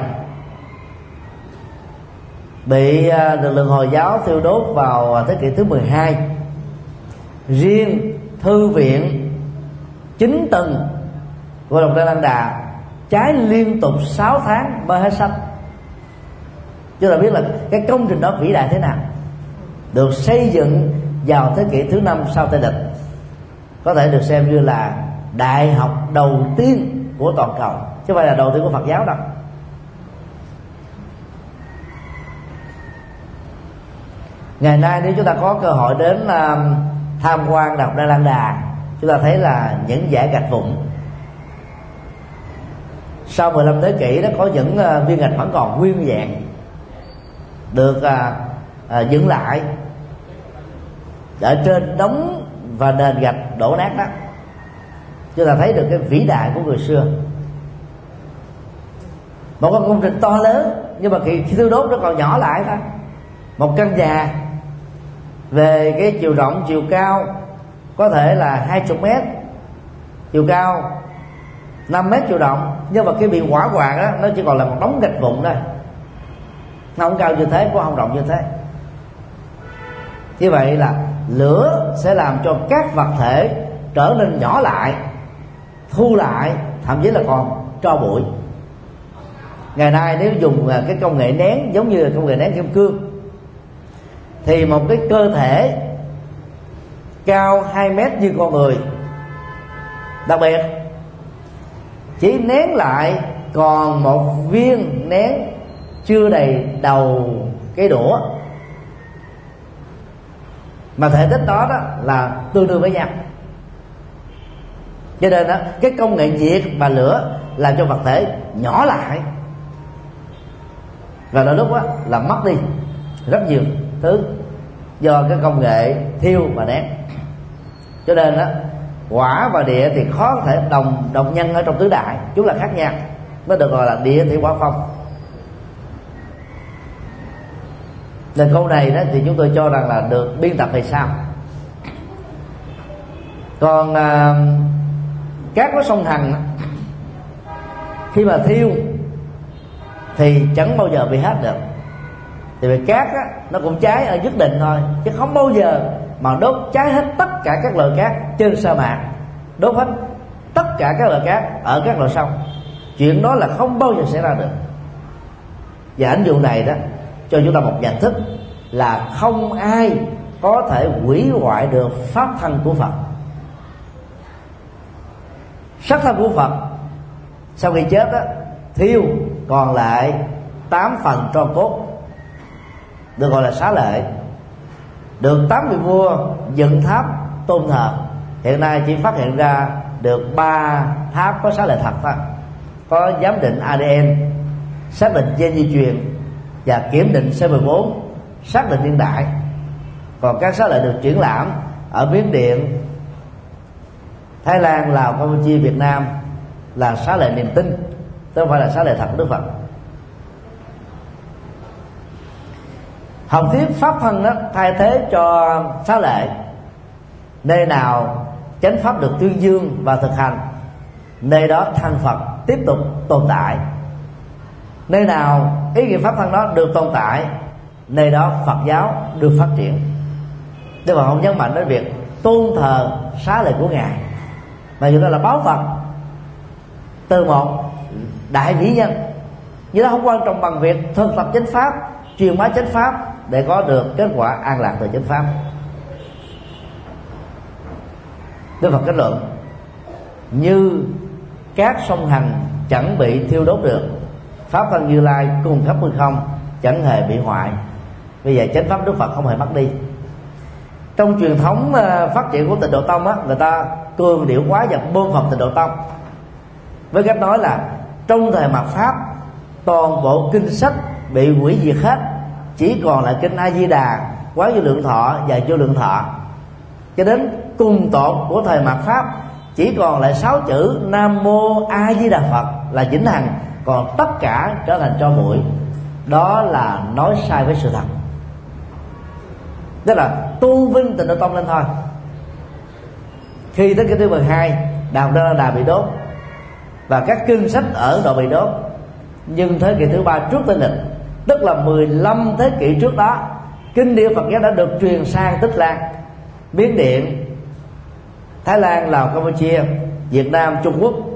bị lực lượng Hồi giáo thiêu đốt vào thế kỷ thứ 12. Riêng thư viện 9 tầng của Đại học La Lan Đà cháy liên tục 6 tháng mới hết sách. Chúng ta biết là cái công trình đó vĩ đại thế nào, được xây dựng vào thế kỷ thứ 5 sau Tây Lịch, có thể được xem như là đại học đầu tiên của toàn cầu, chứ không phải là đầu tiên của Phật giáo đâu. Ngày nay nếu chúng ta có cơ hội đến tham quan Đại học La Lan Đà, chúng ta thấy là những dải gạch vụn sau 15 thế kỷ đó, có những viên gạch vẫn còn nguyên vẹn được dựng lại ở trên đống và nền gạch đổ nát đó. Chúng ta thấy được cái vĩ đại của người xưa. Một con công trình to lớn, nhưng mà khi thiêu đốt nó còn nhỏ lại thôi. Một căn nhà về cái chiều rộng chiều cao có thể là 20 mét, chiều cao 5 mét chiều rộng, nhưng mà khi bị hỏa hoạn đó, nó chỉ còn là một đống gạch vụn thôi, nó không cao như thế, cũng không rộng như thế. Như vậy là lửa sẽ làm cho các vật thể trở nên nhỏ lại, thu lại, thậm chí là còn tro bụi. Ngày nay nếu dùng cái công nghệ nén giống như công nghệ nén kim cương, thì một cái cơ thể cao 2 mét như con người, đặc biệt chỉ nén lại còn một viên nén chưa đầy đầu cái đũa, mà thể tích đó là tương đương với nhau. Cho nên đó, cái công nghệ nhiệt và lửa làm cho vật thể nhỏ lại, và đôi lúc đó là mất đi rất nhiều thứ do cái công nghệ thiêu và nén. Cho nên đó, hỏa và địa thì khó có thể đồng nhân ở trong tứ đại, chúng là khác nhau, nó được gọi là địa thủy hỏa phong. Nên câu này đó thì chúng tôi cho rằng là được biên tập về sau. Còn cát của sông Hằng khi mà thiêu thì chẳng bao giờ bị hết được. Thì vì cát á, nó cũng cháy ở nhất định thôi, chứ không bao giờ mà đốt cháy hết tất cả các loại cát trên sa mạc, đốt hết tất cả các loại cát ở các loại sông. Chuyện đó là không bao giờ xảy ra được. Và ảnh dụ này đó cho chúng ta một nhận thức là không ai có thể hủy hoại được pháp thân của Phật. Sắc thân của Phật sau khi chết đó, thiêu còn lại 8 phần tro cốt, được gọi là xá lệ, được 8 vị vua dựng tháp tôn thờ. Hiện nay chỉ phát hiện ra được 3 tháp có xá lệ thật thôi, có giám định ADN, xác định gen di truyền và kiểm định C14, xác định niên đại. Còn các xá lệ được triển lãm ở Miến Điện, Thái Lan, Lào, Campuchia, Việt Nam là xá lệ niềm tin, chứ không phải là xá lệ thật của Đức Phật. Học thuyết pháp thân đó thay thế cho xá lệ. Nơi nào chánh pháp được tuyên dương và thực hành, nơi đó thân Phật tiếp tục tồn tại. Nơi nào ý nghĩa pháp thân đó được tồn tại, nơi đó Phật giáo được phát triển. Đức Phật không nhấn mạnh đến việc tôn thờ xá lợi của Ngài, mà dù đó là báo Phật từ một đại vĩ nhân. Như đó không quan trọng bằng việc thực tập chánh pháp, truyền bá chánh pháp để có được kết quả an lạc từ chánh pháp. Đức Phật kết luận: như các sông hành chẳng bị thiêu đốt được, pháp thân Như Lai cùng khắp hư không chẳng hề bị hoại. Bây giờ chánh pháp Đức Phật không hề mất đi. Trong truyền thống phát triển của Tịnh Độ Tông á, người ta cường điệu quá và bơm phật Tịnh Độ Tông với cách nói là trong thời mạt pháp toàn bộ kinh sách bị hủy diệt hết, chỉ còn lại kinh A Di Đà, Quán Vô Lượng Thọ và Vô Lượng Thọ. Cho đến cùng tột của thời mạt pháp chỉ còn lại 6 chữ Nam Mô A Di Đà Phật là vĩnh hằng, còn tất cả trở thành tro bụi. Đó là nói sai với sự thật, tức là tôn vinh Tịnh Độ Tông lên thôi. Khi tới kinh thứ 12, Đạo Đa La Đà bị đốt và các kinh sách ở Độ bị đốt. Nhưng thế kỷ thứ 3 trước Tây Lịch, tức là 15 thế kỷ trước đó, kinh điển Phật giáo đã được truyền sang Tích Lan, Miến Điện, Thái Lan, Lào, Campuchia, Việt Nam, Trung Quốc